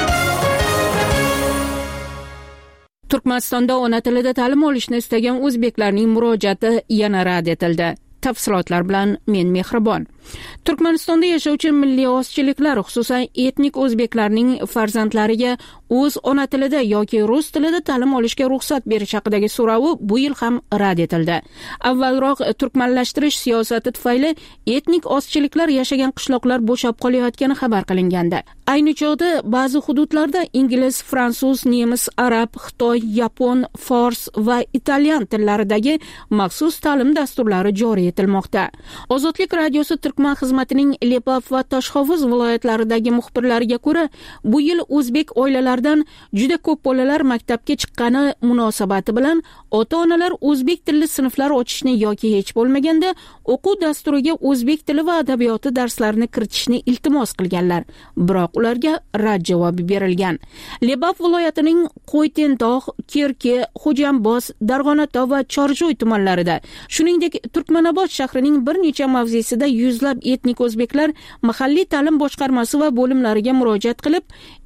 Turkmanistonda ona tilida ta'lim olishni istagan o'zbeklarning murojaati yana rad etildi. Tafsilotlar bilan men Mehribon. Turkmanistonda yashovchi milliy ozchiliklar, xususan etnik o'zbeklarning farzandlariga o'z ona tilida yoki rus tilida ta'lim olishga ruxsat berish haqidagi so'rovi bu yil ham rad etildi. Avvalroq turkmanlashtirish siyosati tufayli etnik ozchiliklar yashagan qishloqlar bo'shab qolayotgani xabar qilingandi. Ayni chog'da ba'zi hududlarda ingliz, fransuz, nemis, arab, xitoy, yapon, fors va italyan tillaridagi maxsus ta'lim dasturlari joriy etilmoqda. Ozodlik radiosi Turkman xizmatining Lepov va Toshhovuz viloyatlaridagi muxbirlariga ko'ra, bu yil o'zbek oilalaridan juda ko'p bolalar maktabga chiqqani munosabati bilan ota-onalar o'zbek tilli sinflar ochishni yoki hech bo'lmaganda o'quv dasturiga o'zbek tili va adabiyoti darslarini kiritishni iltimos qilganlar. Biroq ularga rad javobi berilgan. Lepov viloyatining Qo'ytentog', Kerki, Xo'jamboz, Darg'onato va Chorjoy tumanlarida, shuningdek Turkmanobod shahrining bir necha mavzesida yuzlab etnik o'zbeklar mahalliy ta'lim boshqarmasi va bo'limlariga murojaat qilib,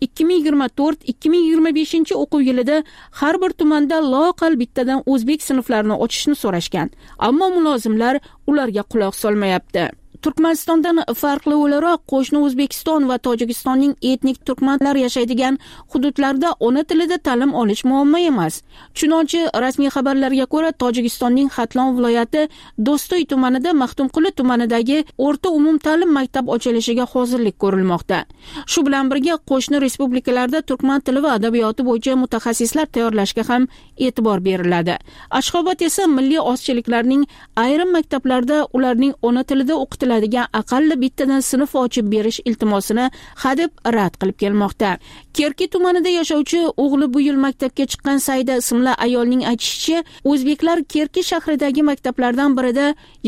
2024-2025 o'quv yilida har bir tumanda loqal bittadan o'zbek sinflarini ochishni so'rashgan. Ammo mulozimlar ularga quloq solmayapti. Turkmanistondan farqli o'laroq qo'shni O'zbekiston va Tojikistonning etnik turkmanlar yashaydigan hududlarda ona tilida ta'lim olish muammo emas. Chunonchi rasmiy xabarlarga ko'ra, Tojikistonning Xatlon viloyati Do'stoy tumanida Maxtumquli tumanidagi o'rta umum ta'lim maktab ochilishiga hozirlik ko'rilmoqda. Shu bilan birga qo'shni respublikalarda turkman tili va adabiyoti bo'yicha mutaxassislar tayyorlashga ham e'tibor beriladi. Ashxobod esa milliy ozchiliklarning ayrim maktablarda ularning ona tilida o'qitiladigan aqalli bittadan sinf ochib berish iltimosini hadeb rad qilib kelmoqda. Kerki tumanida yashovchi o'g'li bu yil maktabga chiqqan Saida ismli ayolning aytishicha, o'zbeklar Kerki shahridagi maktablardan birida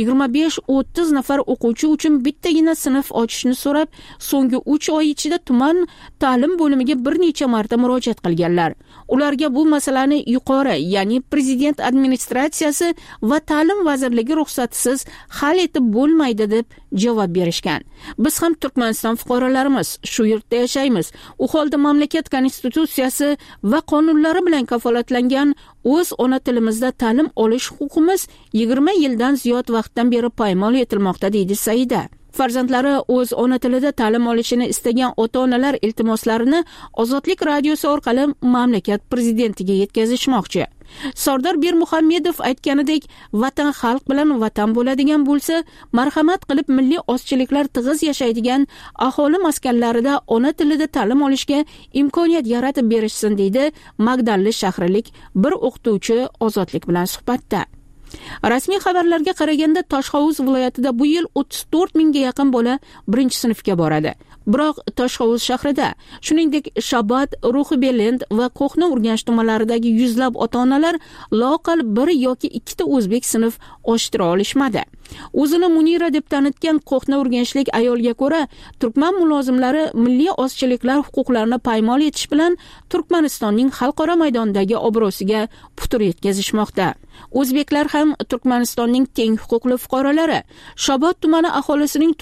25-30 nafar o'quvchi uchun bittagina sinf ochishni so'rab, so'nggi 3 oy ichida tuman ta'lim bo'limiga bir necha marta murojaat qilganlar. Ularga bu masalani yuqori, ya'ni prezident administratsiyasi va ta'lim vazirligi ruxsatisiz hal etib bo'lmaydi deb javob berishgan. Biz ham Turkmaniston fuqarolarimiz, shu yurtda yashaymiz. U holda mamlakat konstitutsiyasi va qonunlari bilan kafolatlangan o'z ona tilimizda ta'lim olish huquqimiz 20 yildan ziyod vaqtdan beri poymol etilmoqda, deydi Saida. Farzandlari o'z ona tilida ta'lim olishini istagan ota-onalar iltimoslarini Ozodlik radiosi orqali mamlakat prezidentiga yetkazishmoqchi. Sardor Bermuhammedov aytganidek, vatan xalq bilan vatan bo'ladigan bo'lsa, marhamat qilib milliy ozchiliklar tig'iz yashaydigan aholi maskanlarida ona tilida ta'lim olishga imkoniyat yaratib berishsin, deydi Magdalli shahrilik bir o'qituvchi Ozodlik bilan suhbatda. Rasmiy xabarlarga qaraganda Toshhovuz viloyatida bu yil 34 mingga yaqin bola 1-sinfga boradi. Biroq Toshhovuz shahrida, shuningdek Shabad, Ruhi-Belend va Qo'hna Urganch tumanlaridagi yuzlab ota-onalar loqal 1 yoki 2 ta o'zbek sinf ochdira olishmadi. O'zini Munira deb tanitgan Qo'hna Urganchlik ayolga ko'ra, turkman mulozimlari milliy ozchiliklar huquqlarini paymol etish bilan Turkmanistonning xalqaro maydondagi obro'siga putur yetkazishmoqda. O'zbeklar ham Turkmanistonning teng huquqli fuqarolari. Shobod tumani aholisining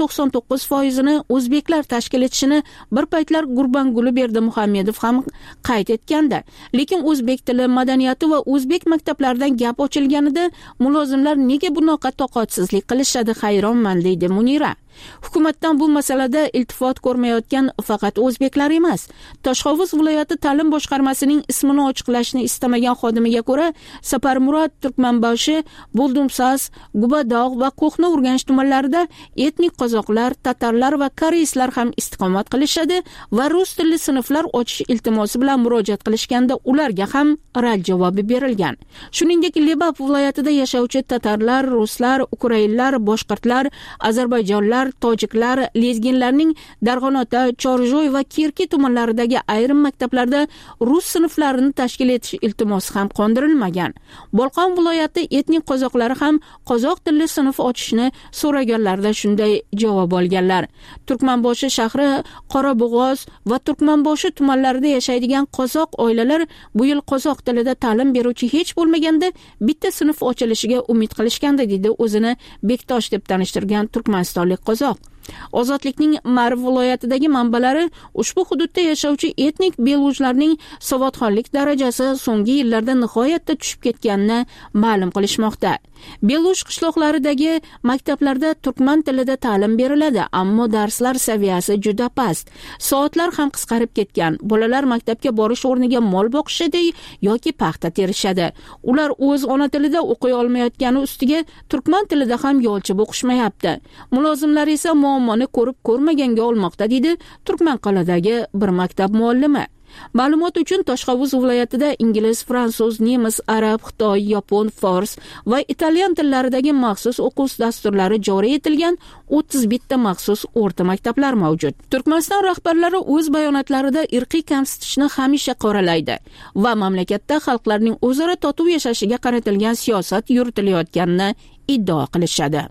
99%ni o'zbeklar tashkil etishini bir paytlar Gurbanguli Berdimuhamedov ham qayd etgandi. Lekin o'zbek tili, madaniyati va o'zbek maktablaridan gap ochilganida mulozimlar nega bunaqa toqatsizlik qilishadi hayronman deydi Munira. Hukumatdan bu masalada iltifot ko'rmayotgan faqat o'zbeklar emas. Toshxovuz viloyati ta'lim boshqarmasining ismini ochiqlashni istamagan xodimiga ko'ra, Saparmurod, Turkmanboshi, Buldumsas, Gubadog' va Qo'qni Urganch tumanlarida etnik qozoqlar, tatarlar va koreyslar ham istiqomat qilishadi va rus tilli sinflar ochish iltimosi bilan murojaat qilishganda ularga ham rad javobi berilgan. Shuningdek, Lebap viloyatida yashovchi tatarlar, ruslar, ukrainlar, boshqirdlar, ozarbayjonlar, tojiklar, lezginlarning Darg'anota, Chorjoy va Kirki tumanlaridagi ayrim maktablarda rus sinflarini tashkil etish iltimosi ham qondirilmagan. Bolqon viloyati etnik qozoqlari ham qozoq tilli sinf ochishni so'raganlarida shunday javob olganlar. Turkmanboshi shahri, Qorabog'oz va Turkmanboshi tumanlarida yashaydigan qozoq oilalar bu yil qozoq tilida ta'lim beruvchi hech bo'lmaganda bitta sinf ochilishiga umid qilishganda dedi o'zini Bektosh deb tanishtirgan turkmanistonlik qozoq. Ozodlikning Marv viloyatidagi manbalari ushbu hududda yashovchi etnik belujlarning savodxonlik darajasi so'nggi yillarda nihoyatda tushib ketganini ma'lum qilishmoqda. Beluj qishloqlaridagi maktablarda turkman tilida ta'lim beriladi, ammo darslar saviyasi juda past. Soatlar ham qisqarib ketgan. Bolalar maktabga borish o'rniga mol boqishadi yoki paxta terishadi. Ular o'z ona tilida o'qiy olmayotgani ustiga turkman tilida ham yolchib o'qishmayapti. Mulozimlar esa muammoni ko'rib ko'rmaganga olmoqda dedi Turkmanqal'adagi bir maktab muallimi. Ma'lumot uchun Toshxovuz viloyatida ingliz, fransuz, nemis, arab, xitoy, yapon, fors va italyan tillaridagi maxsus o'quv dasturlari joriy etilgan 31 ta maxsus o'rta maktablar mavjud. Turkmaniston rahbarlari o'z bayonotlarida irqiy kamsitishni hamisha qoralaydi va mamlakatda xalqlarning o'zaro totuv yashashiga qaratilgan siyosat yuritilayotganini iddao qilishadi.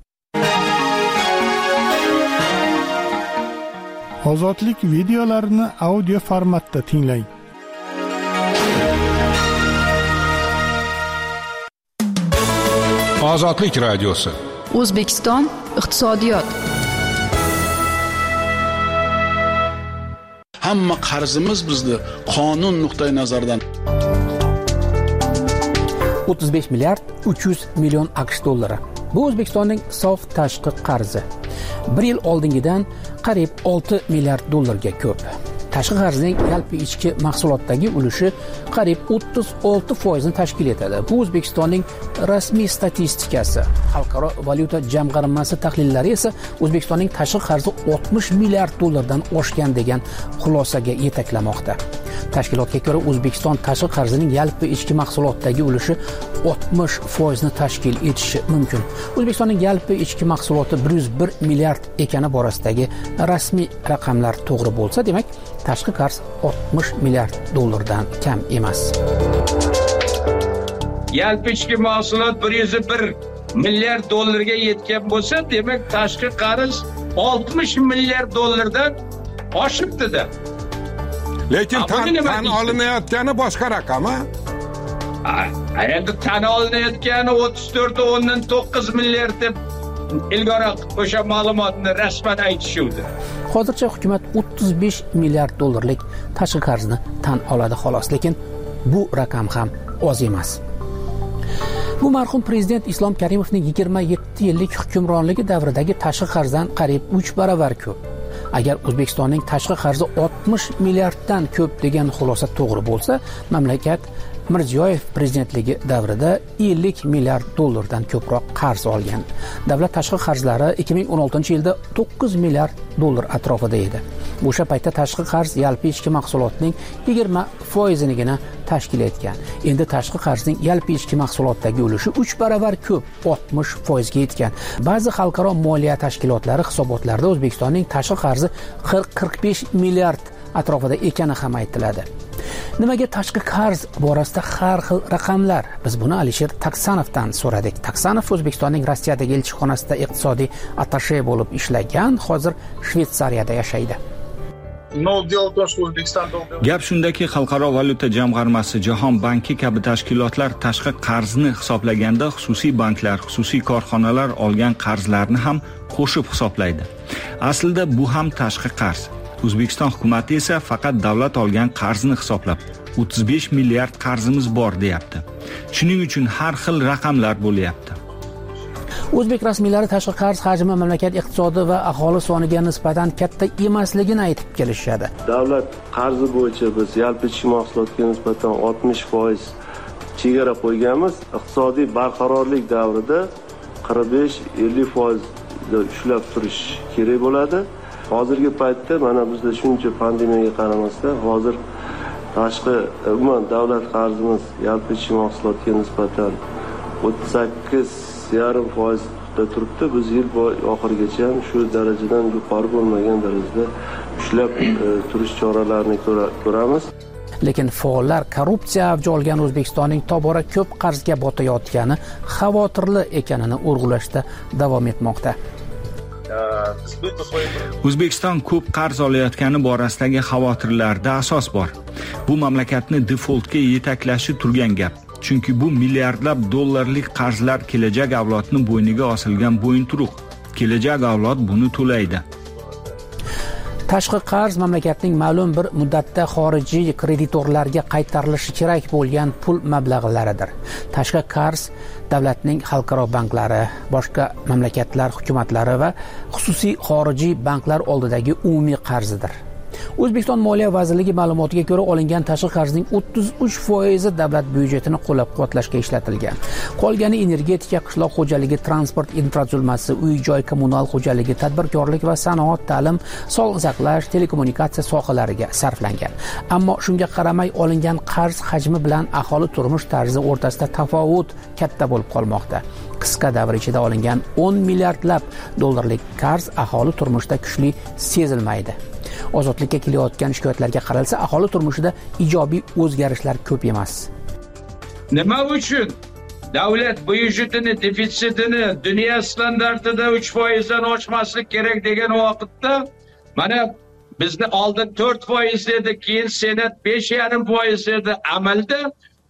Ozodlik videolarini audio formatda tinglang. Ozodlik radiosi. O'zbekiston iqtisodiyot. Hamma qarzimiz bizni qonun nuqtai nazaridan 35 milliard 300 million AQSh dollari. Bu O'zbekistonning sof tashqi qarzi. Bir yil oldingidan qariyb 6 milliard dollarga ko'p. Tashqi qarzning yalpi ichki mahsulotdagi ulushi qariyb 36% ni tashkil etadi. Bu O'zbekistonning rasmiy statistikasi. Xalqaro valyuta jamg'armasi tahlillari esa O'zbekistonning tashqi qarzi 60 milliard dollardan oshgan degan xulosaga yetaklamoqda. Tashkilotga ko'ra O'zbekiston tashqi qarzining yalpi ichki mahsulotdagi ulushi 60% ni tashkil etishi mumkin. O'zbekistonning yalpi ichki mahsuloti 101 milliard ekani borasidagi rasmiy raqamlar to'g'ri bo'lsa, demak, tashqi qarz 60 milliard dollardan kam emas. Yalpi ichki mahsulot 101 milliard dollarga yetgan bo'lsa, demak, tashqi qarz 60 milliard dollardan oshibdi-da. Lekin tan olinayotgani boshqa raqam, ha? Endi tan olinayotgani 34.9 milliard deb ilgari o'sha ma'lumotni rasman aytishuvdi. Hozircha hukumat 35 milliard dollarlik tashqi qarzni tan oladi xolos, lekin bu raqam ham oz emas. Bu marhum prezident Islom Karimovning 27 yillik hukmronligi davridagi tashqi qarzdan qariyb 3 baravar ko'p. Agar O'zbekistonning tashqi qarzi 60 milliarddan ko'p degan xulosa to'g'ri bo'lsa, mamlakat Mirziyoyev prezidentligi davrida 50 milliard dollardan ko'proq qarz olgan. Davlat tashqi qarzlari 2016-yilda 9 milliard dollar atrofida edi. O'sha paytda tashqi qarz yalpi ichki mahsulotning 20%nigina tashkil etgan. Endi tashqi qarzning yalpi ichki mahsulotdagi ulushi 3 baravar ko'p, 60% ga yetgan. Ba'zi xalqaro moliya tashkilotlari hisobotlarida O'zbekistonning tashqi qarzi 40-45 milliard atrofida ekani ham aytiladi. Nimaga tashqi qarz borasida har xil raqamlar? Biz buni Alisher Taksanovdan so'radik. Taksanov O'zbekistonning Rossiyadagi elchixonasida iqtisodiy attashe bo'lib ishlagan, hozir Shveysariyada yashaydi. Gap shundaki, Xalqaro valyuta jamg'armasi, Jahon banki kabi tashkilotlar tashqi qarzni hisoblaganda xususiy banklar, xususiy korxonalar olgan qarzlarni ham qo'shib hisoblaydi. Aslida bu ham tashqi qarz. O'zbekiston hukumatı esa faqat davlat olgan qarzni hisoblab 35 milliard qarzimiz bor deyapti. Shuning uchun har xil raqamlar bo'lyapti. O'zbek rasmiylari tashqi qarz hajmi mamlakat iqtisodi va aholi soniga nisbatan katta emasligini aytib kelishadi. Davlat qarzi bo'yicha biz yalpi ichki mahsulotga nisbatan 60% chegara qo'yganmiz. Iqtisodiy barqarorlik davrida 45-50% ushlab turish kerak bo'ladi. Hozirgi paytda mana bizda shuncha pandemiyaga qaramasdan hozir tashqi umuman davlat qarzimiz yalpi ichki mahsulotga nisbatan 38,5% turibdi. Biz yil oxirigacha ham shu darajadan yuqori bo'lmagan darajada ushlab turish choralarini ko'ramiz. Lekin faollar korrupsiya avj olgan O'zbekistonning tobora ko'p qarzga botayotgani xavotirli ekanini urg'ulashda davom etmoqda. O'zbekiston ko'p qarz olayotgani borasidagi xavotirlarda asos bor. Bu mamlakatni defoltga yetaklashi turgan gap. Chunki bu milliardlab dollarlik qarzlar kelajak avlodni bo'yniga osilgan bo'yinturuq. Kelajak avlod buni to'laydi. Tashqi qarz mamlakatning ma'lum bir muddatda xorijiy kreditorlarga qaytarilishi kerak bo'lgan pul mablag'laridir. Tashqi qarz davlatning xalqaro banklari, boshqa mamlakatlar hukumatlari va xususiy xorijiy banklar oldidagi umumiy qarzidir. O'zbekiston Moliya vazirligi ma'lumotiga ko'ra, olingan tashqi qarzning 33% davlat byudjetini qo'llab-quvvatlashga ishlatilgan. Qolgani energetika, qishloq xo'jaligi, transport infratuzilmasi, uy-joy kommunal xo'jaligi, tadbirkorlik va sanoat, ta'lim, sog'liqni saqlash, telekommunikatsiya sohalariga sarflangan. Ammo shunga qaramay olingan qarz hajmi bilan aholi turmush tarzi o'rtasida tafovut katta bo'lib qolmoqda. Qisqa davr ichida olingan 10 milliardlab dollarlik qarz aholi turmushida kuchli sezilmaydi. Ozodlikka kelayotgan shikoyatlarga qaralsa, aholi turmushida ijobiy o'zgarishlar ko'p emas. Nima uchun davlat byudjetini defitsitini dunyo standartida 3% dan oshmaslik kerak degan vaqtda mana bizni oldin 4% edi, keyin senat 5,5% edi, amalda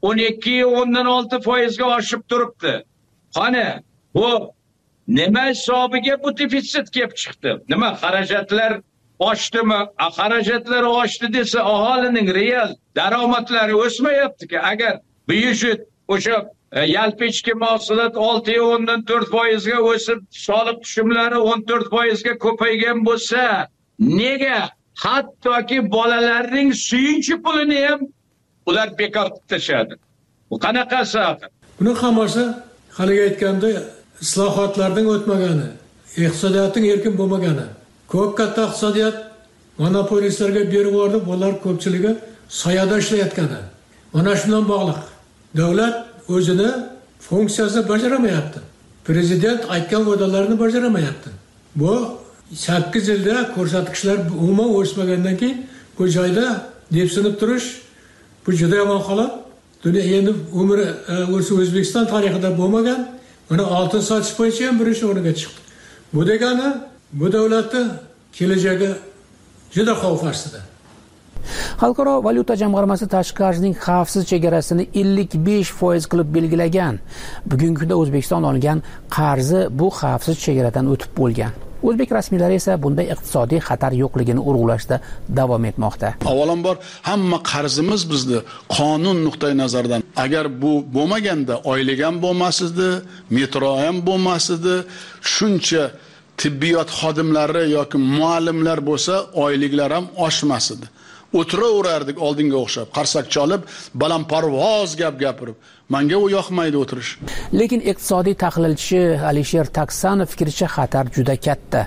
12,6% ga oshib turibdi. Qani bu nima hisobiga bu defitsit kelib chiqdi? Nima xarajatlar oshdimi? Xarajatlar oshdi desa aholining real daromadlari o'smayapti-ki. Agar byudjet o'sha yalpi ichki mahsulot 6,4% ga o'sib, soliq tushumlari 14% ga ko'paygan bo'lsa, nega hattoki bolalarning suyunchi pulini ham ular bekor qilib tashadi? Bu qanaqasi? Buni hammasi haliga aytganda islohotlarning o'tmagani, iqtisodiyotning erkin bo'lmagani. Ko'p katta iqtisodiyot monopolistlarga berib yubordi, ular ko'pchiligi soyada ishlayotgani. Mana shundan bog'liq. Davlat o'zini funksiyasini bajaramayapti. Prezident aytgan va'dalarni bajaramayapti. Bu 8 yilda ko'rsatkichlar umuman o'smagandan keyin bu joyda depsinib turish bu juda yomon holat. Dunyo endi umri O'zbekiston tarixida bo'lmagan, mana oltin sotish bo'yicha ham birinchi o'ringa chiqdi. Bu degani bu davlatning kelajagi juda xavf ostida. Xalqaro valyuta jamg'armasi tashqi qarzning xavfsiz chegarasini 55% qilib belgilagan. Bugungi kunda O'zbekiston olgan qarzi bu xavfsiz chegaradan o'tib bo'lgan. O'zbek rasmiylari esa bunday iqtisodiy xatar yo'qligini urg'ulashda davom etmoqda. Avvalambor hamma qarzimiz bizni qonun nuqtai nazaridan agar bu bo'lmaganda oylik ham bo'lmasdi, metro ham bo'lmasdi, shuncha tibbiyot xodimlari yoki muallimlar bo'lsa, oyliklar ham oshmasdi. O'tiraverardik oldinga o'xshab, qarsak chalib, balandparvoz gap gapirib. Menga u yoqmaydi o'tirish. Lekin iqtisodiy tahlilchi Alisher Taksanov fikricha xatar juda katta.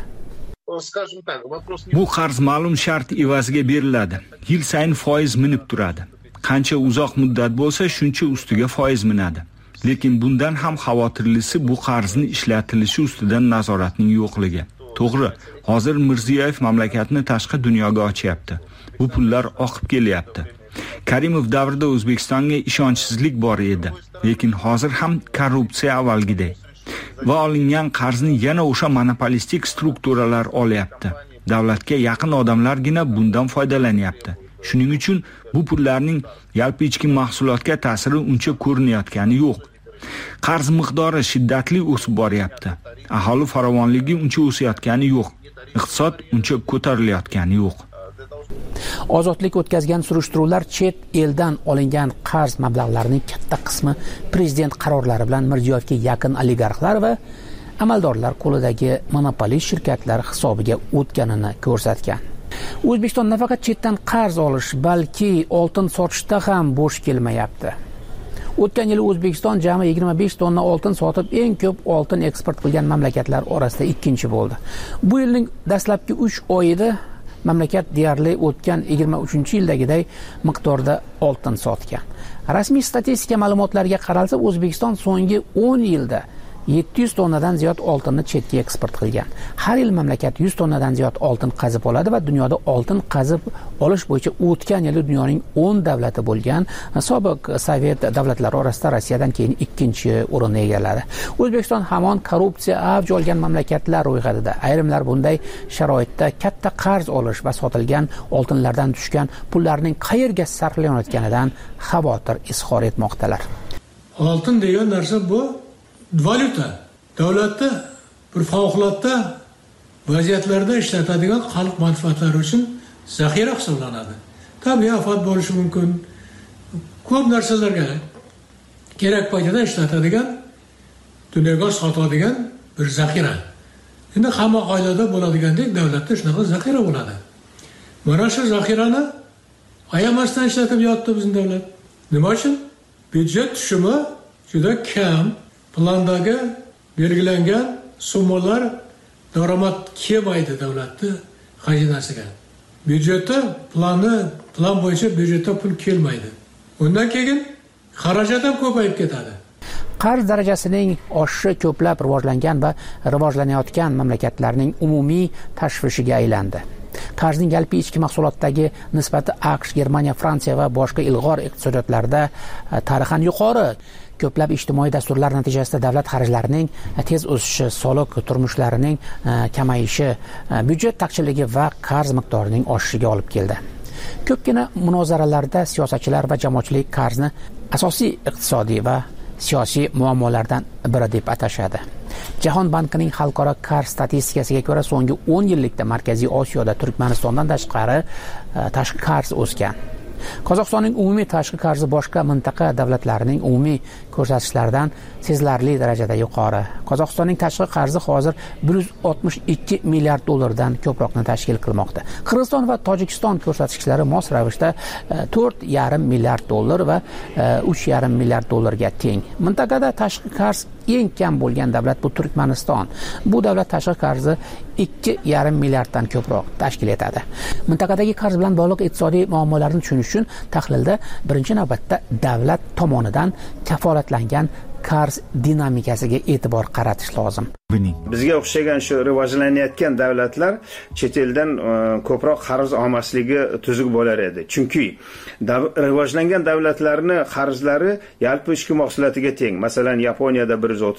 Bu qarz ma'lum shart evaziga beriladi. Yil sayin foiz minib turadi. Qancha uzoq muddat bo'lsa, shuncha ustiga foiz minadi. Lekin bundan ham xavotirlisi bu qarzning ishlatilishi ustidan nazoratning yo'qligi. To'g'ri, hozir Mirziyoyev mamlakatni tashqi dunyoga ochyapti. Bu pullar oqib kelyapti. Karimov davrida O'zbekistonga ishonchsizlik bor edi, lekin hozir ham korrupsiya avvalgidek. Va olingan qarzni yana o'sha monopolistik strukturalar olyapti. davlatga yaqin odamlargina bundan foydalanyapti. Shuning uchun bu pullarning yalpi ichki mahsulotga ta'siri uncha ko'rinayotgani yo'q. Qarz miqdori shiddatli o'sib boryapti. Aholi farovonligi uncha o'sayotgani yo'q. Iqtisod uncha ko'tarilayotgani yo'q. Ozodlik o'tkazgan surishtiruvlar chet eldan olingan qarz mablag'larining katta qismi prezident qarorlari bilan mirdiyotga yaqin oligarxlar va amaldorlar qo'lidagi monopolist shirkatlar hisobiga o'tganini ko'rsatgan. O'zbekiston nafaqat chetdan qarz olish, balki oltin sotishda ham bo'sh kelmayapti. O'tgan yil O'zbekiston jami 25 tonna oltin sotib, eng ko'p oltin eksport qilgan mamlakatlar orasida ikkinchi bo'ldi. Bu yilning dastlabki 3 oyida mamlakat deyarli o'tgan 23-yildagiday miqdorda oltin sotgan. Rasmiy statistika ma'lumotlariga qaralsa, O'zbekiston so'nggi 10 yilda 700 tonnadan ziyod oltinni chetga eksport qilgan. Har yil mamlakat 100 tonnadan ziyod oltin qazib oladi va dunyoda oltin qazib olish bo'yicha o'tgan yili dunyoning 10 davlati bo'lgan sobiq Sovet davlatlari orasida Rossiyadan keyin ikkinchi o'rinni egalladi. O'zbekiston hamon korrupsiya avj olgan mamlakatlar ro'yxatida. Ayrimlar bunday sharoitda katta qarz olish va sotilgan oltinlardan tushgan pullarning qayerga sarflanayotganidan xavotir izhor etmoqdalar. Oltin degan narsa bu valyuta. Davlatda bir favqulodda vaziyatlarda ishlatadigan xalq manfaatlari uchun zaxira hisoblanadi. Tabiiy ofat bo'lishi mumkin. Ko'p narsalarga kerak paytida ishlatadigan, dunyoga sotadigan bir zaxira. Endi hamma oilada bo'ladigandek davlatda shunaqa zaxira bo'ladi. Mana shu zaxirani ayamasdan ishlatib yotdi bizning davlat. Nima uchun? Byudjet tushumi juda kam. Plandagi belgilangan summalar daromad kelmaydi davlatni xazinasiga. Byudjetda plan bo'yicha byudjetda pul kelmaydi. Undan keyin xarajat ham ko'payib ketadi. Qarz darajasining oshishi ko'plab rivojlangan va rivojlanayotgan mamlakatlarning umumiy tashvishiga aylandi. Qarzning yalpi ichki mahsulotdagi nisbati AQSh, Germaniya, Fransiya va boshqa ilg'or iqtisodiyotlarda tarixan yuqori. Ko'plab ijtimoiy dasturlar natijasida davlat xarajlarining tez o'sishi, soliq turmushlarining kamayishi, byudjet taqchilligi va qarz miqdorining oshishiga olib keldi. Ko'pgina munozaralarda siyosatchilar va jamoatchilik qarzni asosiy iqtisodiy va siyosiy muammolardan biri deb atashadi. Jahon bankining xalqaro qarz statistikasiga ko'ra, so'nggi 10 yillikda Markaziy Osiyoda Turkmanistondan tashqari tashqi qarz o'sgan. Qozog'istonning umumiy tashqi qarzi boshqa mintaqa davlatlarining umumiy ko'rsatkichlaridan sezilarli darajada yuqori. Qozog'istonning tashqi qarzi hozir 162 milliard dollardan ko'proqni tashkil qilmoqda. Qirg'iziston va Tojikiston ko'rsatkichlari mos ravishda 4,5 milliard dollar va 3,5 milliard dollarga teng. Mintaqada tashqi qarz eng kam bo'lgan davlat bu Turkmaniston. Bu davlat tashqi qarzi 2,5 milliarddan ko'proq tashkil etadi. Mintaqadagi qarz bilan bog'liq iqtisodiy muammolarni tushunish uchun tahlilda birinchi navbatda davlat tomonidan kafolatlangan qarz dinamikasiga e'tibor qaratish lozim. Bizga o'xshagan shu rivojlanayotgan davlatlar chet eldan ko'proq qarz olmasligi tuzuk bo'lar edi. Chunki rivojlangan davlatlarning qarzlari yalpi ichki mahsulotiga teng. Masalan, Yaponiyada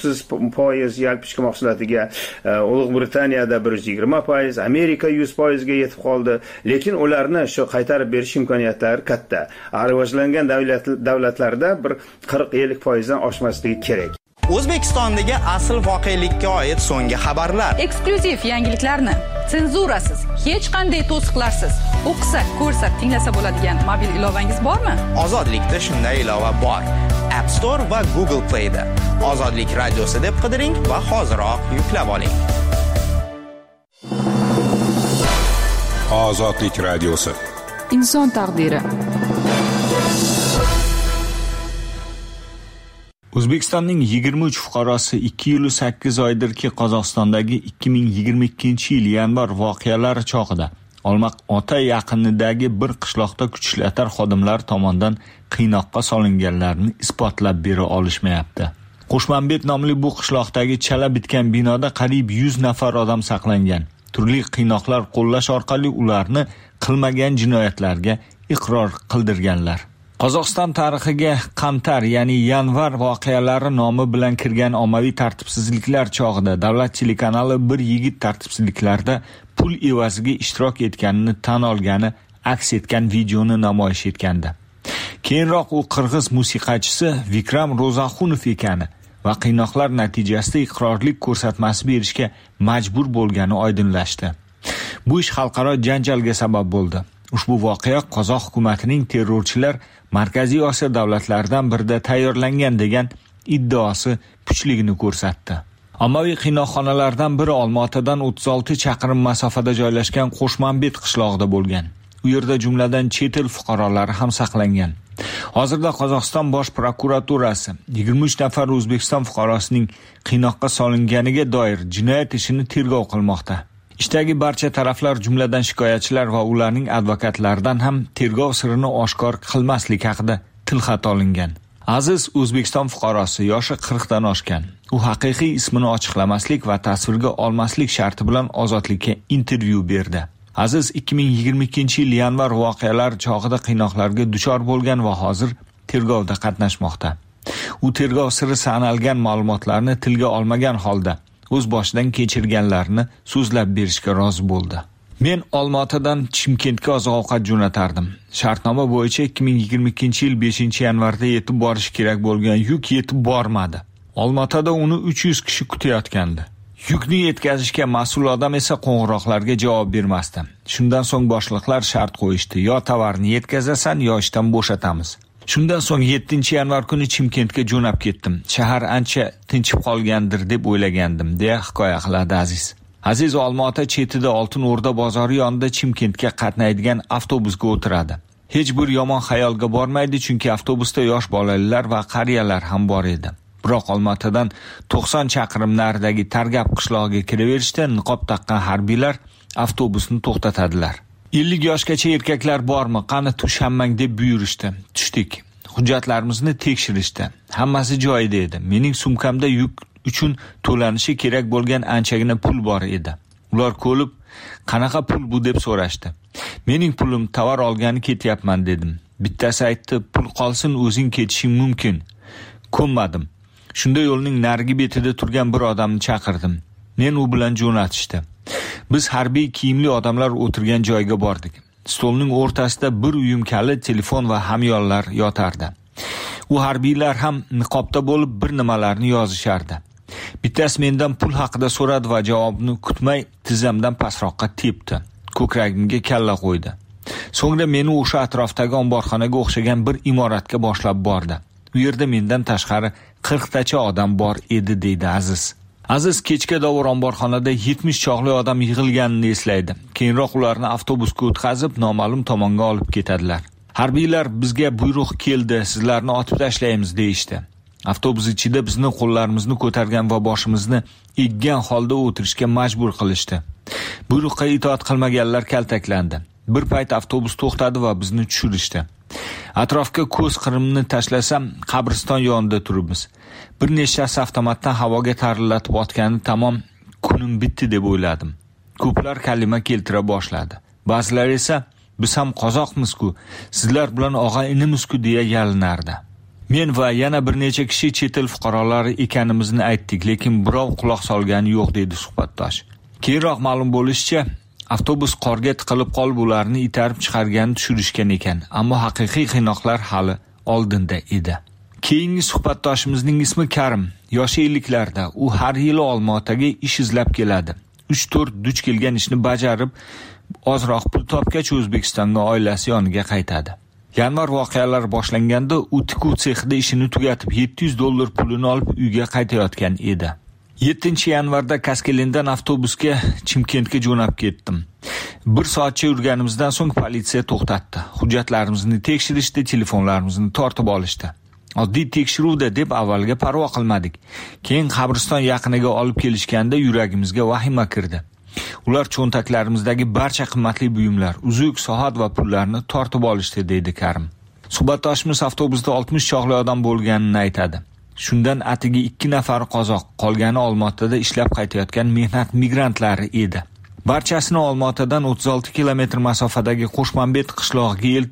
130% yalpi ichki mahsulotiga, Ulug' Britaniyada 120%, Amerika 100% ga yetib qoldi. Lekin ularni shu qaytarib berish imkoniyatlari katta. Rivojlangan davlatlarda bir 40-50% dan oshmasligi kerak. O'zbekistondagi asl voqelikka oid so'nggi xabarlar, eksklyuziv yangiliklarni senzurasiz, hech qanday to'siqlarsiz o'qisa, ko'rsa, tinglasa bo'ladigan mobil ilovangiz bormi? Ozodlikda shunday ilova bor. App Store va Google Play da Ozodlik radiosi deb qidiring va hoziroq yuklab oling. Ozodlik radiosi. Inson taqdiri. O'zbekistonning 23 fuqarosi 2 yil 8 oydirki Qozog'istondagi 2022-yil yanvar voqealari chog'ida Olmaq-Ota yaqinidagi bir qishloqda kuchlar xodimlar tomonidan qiynoqqa solinganlarini isbotlab bera olishmayapti. Qo'shmanbet nomli bu qishloqdagi chala bitgan binoda qariyb 100 nafar odam saqlangan. Turli qiynoqlar qo'llash orqali ularni qilmagan jinoyatlarga iqror qildirganlar. Qozog'iston tarixiga Qantar, ya'ni yanvar voqealari nomi bilan kirgan ommaviy tartibsizliklar chog'ida davlat telekanali bir yigit tartibsizliklarda pul evaziga ishtirok etganini tan olgani aks etgan videoni namoyish etgandi. Keyinroq u qirg'iz musiqachisi Vikram Ro'zaxunov ekani va qiynoqlar natijasida iqrorlik ko'rsatmasi berishga majbur bo'lgani oydinlashdi. Bu ish xalqaro janjalga sabab bo'ldi. Ushbu voqea Qozoq hukumatining terrorchilar Markaziy Osiyo davlatlaridan birida tayyorlangan degan iddaosi kuchligini ko'rsatdi. Ommaviy qiynoqxonalardan biri Olmaotadan 36 chaqirim masofada joylashgan Qo'shmanbet qishlog'ida bo'lgan. U yerda jumladan chet el fuqarolari ham saqlangan. Hozirda Qozog'iston bosh prokuraturasi 23 nafar O'zbekiston fuqarosining qiynoqqa solinganiga doir jinoyat ishini tergov qilmoqda. Ishdagi barcha taraflar, jumladan shikoyatchilar va ularning advokatlaridan ham tergov sirini oshkor qilmaslik haqida tilxat olingan. Aziz O'zbekiston fuqarosi, yoshi 40 dan oshgan. U haqiqiy ismini ochiqlamaslik va tasvirga olmaslik sharti bilan Ozodlikka intervyu berdi. Aziz 2022-yil yanvar voqealari chog'ida qiynoqlarga duchor bo'lgan va hozir tergovda qatnashmoqda. U tergov siri sanalgan ma'lumotlarni tilga olmagan holda o'z boshidan kechirganlarini so'zlab berishga rozi bo'ldi. Men Olmaotadan Chimkentga oziq-ovqat jo'natardim. Shartnoma bo'yicha 2022-yil 5-yanvarda yetib borishi kerak bo'lgan yuk yetib bormadi. Olmaotada uni 300 kishi kutayotgandi. Yukni yetkazishga mas'ul odam esa qo'ng'iroqlarga javob bermasdi. Shundan so'ng boshliqlar shart qo'yishdi: yo tovarni yetkazasan, yo ishdan bo'shatamiz. Shundan so'ng 7-yanvar kuni Chimkentga jo'nab ketdim. Shahar ancha tinchib qolgandir deb o'ylagandim, deya hikoya qiladi Aziz. Aziz Olmaota chetida Oltin O'rda bozori yonida Chimkentga qatnaydigan avtobusga o'tiradi. Hech bir yomon xayolga bormaydi, chunki avtobusda yosh bolalar va qariyalar ham bor edi. Biroq Olmaotadan 90 chaqirim naridagi Targab qishlog'iga kiraverishda niqob taqqan harbiylar avtobusni to'xtatadilar. 50 yoshgacha erkaklar bormi, qani tush hammang deb buyurishdi. Tushdik. Hujjatlarimizni tekshirishdi. Hammasi joyida edi. Mening sumkamda yuk uchun to'lanishi kerak bo'lgan anchagina pul bor edi. Ular ko'lib, qanaqa pul bu deb so'rashdi. Mening pulim, tovar olgani ketyapman dedim. Bittasi aytdi, pul qolsin, o'zing ketishing mumkin. Ko'nmadim. Shunda yo'lning narigi betida turgan bir odamni chaqirdim. Men u bilan jo'natishdi. Biz harbiy kiyimli odamlar o'tirgan joyga bordik. Stolning o'rtasida bir uyum kalit, telefon va hamyonlar yotardi. U harbiylar ham niqobda bo'lib bir nimalarni yozishardi. Bittasi mendan pul haqida so'radi va javobni kutmay tizzamdan pastroqqa tepdi. Ko'kragimga kalla qo'ydi. So'ngra meni o'sha atrofdagi omborxonaga o'xshagan bir imoratga boshlab bordi. U yerda mendan tashqari 40 tacha odam bor edi, deydi Aziz. Aziz kechga dovur omborxonada 70 chog'li odam yig'ilganini eslaydi. Keyinroq ularni avtobusga o'tkazib noma'lum tomonga olib ketadilar. Harbiylar bizga buyruq keldi, sizlarni otib tashlaymiz deyishdi. Avtobus ichida bizni qo'llarimizni ko'targan va boshimizni eggan holda o'tirishga majbur qilishdi. Buyruqqa itoat qilmaganlar kaltaklandi. Bir payt avtobus to'xtadi va bizni tushirishdi. Atrofga ko'z qirimni tashlasam, qabriston yonida turibmiz. Bir nechtasi avtomatdan havoga tarillatib otgani tamom, kunim bitdi deb o'yladim. Ko'plar kalima keltira boshladi. Ba'zilar esa biz ham qozoqmiz-ku, sizlar bilan og'a-inimizku deya yalinardi. Men va yana bir necha kishi chet el fuqarolari ekanimizni aytdik, lekin birov quloq solgani yo'q, deydi suhbatdosh. Keyinroq ma'lum bo'lishicha, avtobus qorga tiqilib qolib ularni itarib chiqargani tushirishgan ekan, ammo haqiqiy qiynoqlar hali oldinda edi. Keyingi suhbatdoshimizning ismi Karim. Yoshi 50larda. U har yili Olmaotaga ish izlab keladi. 3-4 duch kelgan ishni bajarib, ozroq pul topgach O'zbekistonga oilasi yoniga qaytadi. Yanvar voqealari boshlanganda u tikuv sexida ishini tugatib $700 pulini olib uyga qaytayotgan edi. 7-yanvarda Kaskelindan avtobusga Chimkentga jo'nab ketdim. 1 soatcha yurganimizdan so'ng politsiya to'xtatdi. Hujjatlarimizni tekshirishdi, telefonlarimizni tortib olishdi. Oddiy tekshiruvda deb avvalga parvo qilmadik. Keyin qabriston yaqiniga olib kelishganda yuragimizga vahima kirdi. Ular cho'ntaklarimizdagi barcha qimmatli buyumlar, uzuk, soat va pullarni tortib olishdi, deydi Karim. Suhbatdoshimiz avtobusda 60 chog'li odam bo'lganini aytadi. Shundan atigi 2 nafar qozoq, qolgani Olmaotada ishlab qaytayotgan mehnat migrantlari edi. Barchasini Olmaotadan 36 kilometr masofadagi Qo'shmanbet qishlog'iga eltib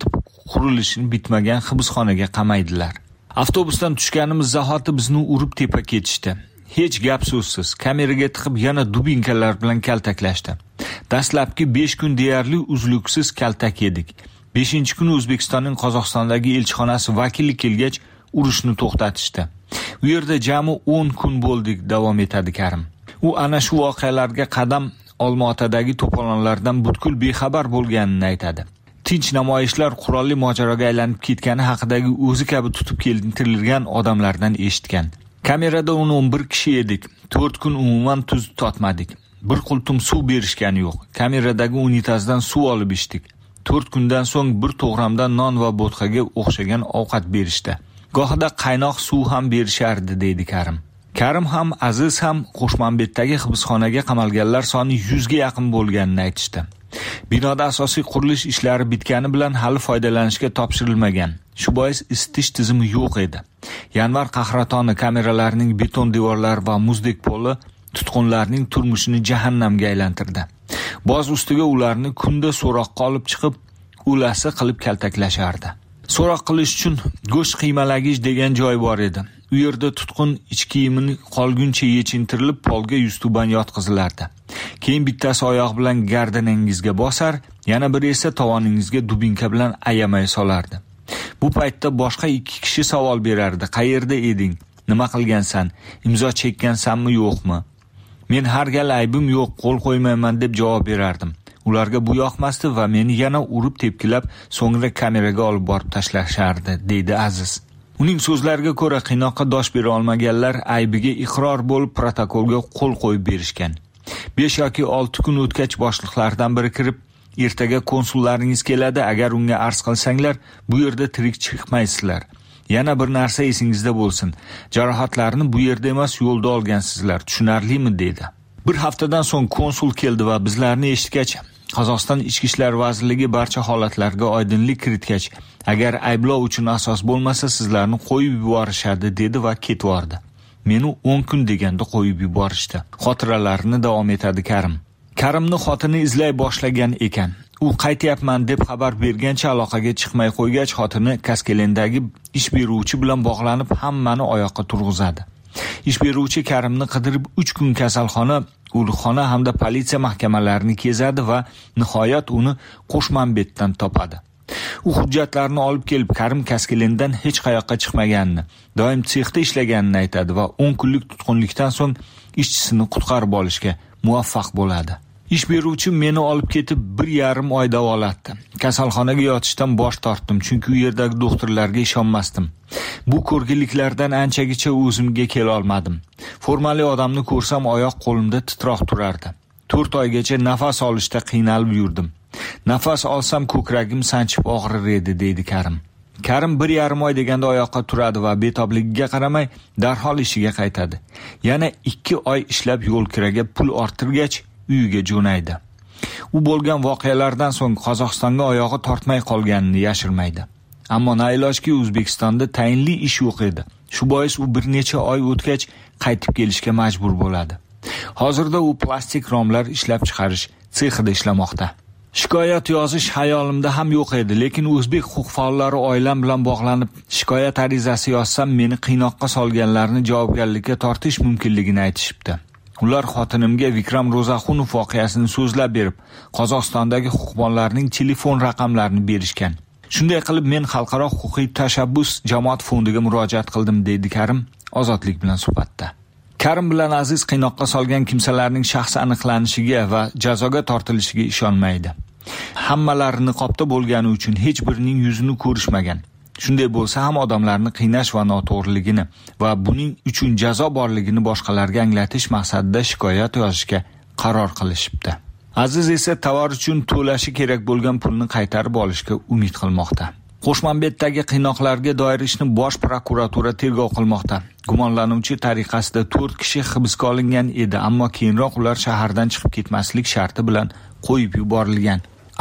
qurilishini bitmagan hibsxonaga qamaydilar. Avtobusdan tushganimiz zahoti bizni urib tepa ketishdi. Hech gap so'zsiz kameraga tiqib yana dubinkalar bilan kaltaklashdi. Dastlabki 5 kun deyarli uzluksiz kaltak yedik. 5-kun O'zbekistonning Qozog'istondagi elchixonasi vakili kelgach, urushni to'xtatishdi. U yerda jami 10 kun bo'ldik, davom etadi Karim. U ana shu voqealarga qadam Olmaotadagi to'polonlardan butkul bexabar bo'lganini aytadi. Tinch namoyishlar qurolli mojaroga aylanib ketgani haqidagi o'zi kabi tutib keltirilgan odamlardan eshitgan. Kamerada 11 kishi edik. 4 kun umuman tuz totmadik. Bir qultum suv berishgani yo'q. Kameradagi unitazdan suv olib ichdik. 4 kundan so'ng bir to'g'ramdan non va bo'tqaga o'xshagan ovqat berishdi. Gohida qaynoq suv ham berishardi, deydi Karim. Karim ham, Aziz ham Qo'shmanbetdagi hibsxonaga qamalganlar soni 100 ga yaqin bo'lganini aytishdi. Binoda asosiy qurilish ishlari bitgani bilan hali foydalanishga topshirilmagan. Shu bois isitish tizimi yo'q edi. Yanvar qahratoni kameralarining beton devorlari va muzdek poli tutqunlarning turmushini jahannamga aylantirdi. Boz ustiga ularni kunda so'roqqa olib chiqib, ulasi qilib kaltaklashardi. So'roq qilish uchun go'sht qiymalagich degan joy bor edi. U yerda tutqun ichki kiyimini qolguncha yechintirilib polga yuztuban yotqizilardi. Keyin bittasi oyoq bilan gardaningizga bosar, yana biri esa tovoningizga dubinka bilan ayamay solardi. Bu paytda boshqa 2 kishi savol berardi. Qayerda eding? Nima qilgansan? Imzo chekkansanmi yo'qmi? Men har gal aybim yo'q, qo'l qo'ymayman deb javob berardim. Ularga bu yoqmasdi va meni yana urib tepkilab, so'ngra kameraga olib borib tashlashardi, deydi Aziz. Uning so'zlariga ko'ra qiynoqqa dosh bera olmaganlar aybiga iqror bo'lib protokolga qo'l qo'yib berishgan. 5 yoki 6 kun o'tgach boshliqlardan biri kirib, ertaga konsullaringiz keladi, agar unga arz qilsanglar, bu yerda tirik chiqmaysizlar. Yana bir narsa esingizda bo'lsin. Jarohatlarni bu yerda emas, yo'lda olgansizlar. Tushunarlimi, dedi. Bir haftadan so'ng konsul keldi va bizlarni eshitgach, Qozog'iston Ichki ishlar vazirligi barcha holatlarga oydinlik kiritgach, agar ayblov uchun asos bo'lmasa, sizlarni qo'yib yuborishadi, dedi va ketvordi. Meni 10 kun deganda qo'yib yuborishdi. Xotiralarini davom etadi Karim. Karimni xotini izlay boshlagan ekan. U qaytyapman deb xabar bergancha aloqaga chiqmay qo'ygach, xotini Kaskelendagi ish beruvchi bilan bog'lanib hammani oyoqqa turg'izadi. Ish beruvchi Karimni qidirib 3 kun kasalxona, o'likxona hamda politsiya mahkamalarini kezadi va nihoyat uni Qo'shmanbetdan topadi. U hujjatlarni olib kelib Karim Kaskelendan hech qayoqqa chiqmaganini, doim sexda ishlaganini aytadi va 10 kunlik tutqunlikdan so'ng ishchisini qutqarib olishga muvaffaq bo'ladi. Ish beruvchi meni olib ketib 1,5 oy davolatdi. Kasalxonaga yotishdan bosh tortdim, chunki u yerdagi doktorlarga ishonmasdim. Bu ko'rgiliklardan anchagacha o'zimga kela olmadim. Formali odamni ko'rsam oyoq qo'limda titroq turardi. 4 oygacha nafas olishda qiynalib yurdim. Nafas olsam ko'kragim sanchib og'rir edi, deydi Karim. Karim 1,5 oy deganda oyoqqa turadi va betobligiga qaramay darhol ishiga qaytadi. Yana 2 oy ishlab yo'lkiraga pul orttirgach uyiga jo'naydi. U bo'lgan voqealardan so'ng Qozog'istonga oyog'i tortmay qolganini yashirmaydi. Ammo nailojki O'zbekistonda tayinli ish yo'q edi. Shu bois u bir necha oy o'tgach qaytib kelishga majbur bo'ladi. Hozirda u plastik romlar ishlab chiqarish sexida ishlamoqda. Shikoyat yozish hayolimda ham yo'q edi, lekin o'zbek huquq faollari oilam bilan bog'lanib, shikoyat arizasi yozsam meni qiynoqqa solganlarni javobgarlikka tortish mumkinligini aytishibdi. Ular xotinimga Vikram Ro'zaxunov voqeasini so'zlab berib, Qozog'istondagi huquqbonlarning telefon raqamlarini berishgan. Shunday qilib men xalqaro huquqiy tashabbus jamoat fondiga murojaat qildim, deydi Karim Ozodlik bilan suhbatda. Karim bilan Aziz qiynoqqa solgan kimsalarning shaxsi aniqlanishiga va jazoga tortilishiga ishonmaydi. Hammalari niqobda bo'lgani uchun hech birining yuzini ko'rishmagan. Shunday bo'lsa ham odamlarni qiynash va noto'g'riligini va buning uchun jazo borligini boshqalarga anglatish maqsadida shikoyat yozishga qaror qilishibdi. Aziz esa tovar uchun to'lashi kerak bo'lgan pulni qaytarib olishga umid qilmoqda. Qo'shmanbetdagi qiynoqlarga doir ishni bosh prokuratura tergov qilmoqda. Gumonlanuvchi tariqasida 4 kishi hibsga olingan edi, ammo keyinroq ular shahardan chiqib ketmaslik sharti bilan qo'yib yuborilgan.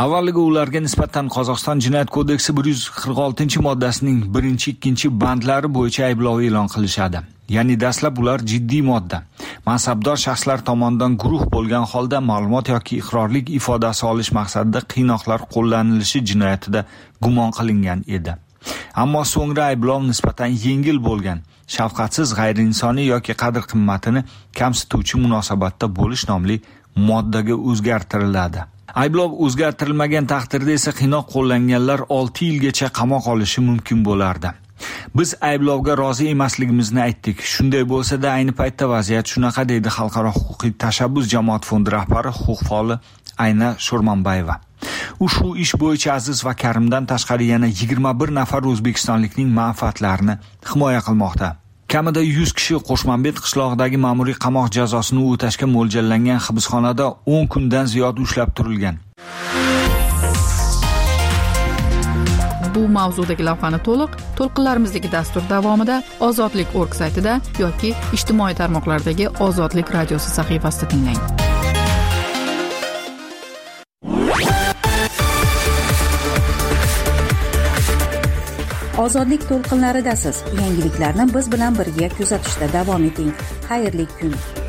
Avvaliga ularga nisbatan Qozog'iston Jinoyat kodeksi 146-moddasining 1-2 bandlari bo'yicha ayblov e'lon qilishadi. Ya'ni dastlab ular jiddiy modda, mansabdor shaxslar tomonidan guruh bo'lgan holda ma'lumot yoki iqrorlik ifodasi olish maqsadida qiynoqlar qo'llanilishi jinoyatida gumon qilingan edi. Ammo so'ngra ayblov nisbatan yengil bo'lgan, shafqatsiz, g'ayriinsoniy yoki qadr-qimmatini kamsituvchi munosabatda bo'lish nomli moddaga o'zgartiriladi. Ayblov o'zgartirilmagan taqdirda esa qiynoq qo'llanganlar 6 yilgacha qamoq olishi mumkin bo'lardi. Biz ayblovga rozi emasligimizni aytdik. Shunday bo'lsa-da, ayni paytda vaziyat shunaqa, deydi Xalqaro huquqiy tashabbus jamoat fondi rahbari, huquq faoli Ayna Sho'rmonbayeva. U shu ish bo'yicha Aziz va Karimdan tashqari yana 21 nafar o'zbekistonlikning manfaatlarini himoya qilmoqda. Kamida 100 kishi Qo'shmanbet qishlog'idagi ma'muriy qamoq jazosini o'tashga mo'ljallangan hibsxonada 10 kundan ziyod ushlab turilgan. Bu mavzudagi lavhani to'lqinlarimizdagi dastur davomida ozodlik.org saytida yoki ijtimoiy tarmoqlardagi Ozodlik radiosi sahifasida tinglang. Ozodlik to'lqinlaridasiz. Yangiliklarni biz bilan birga kuzatishda davom eting. Xayrli kun.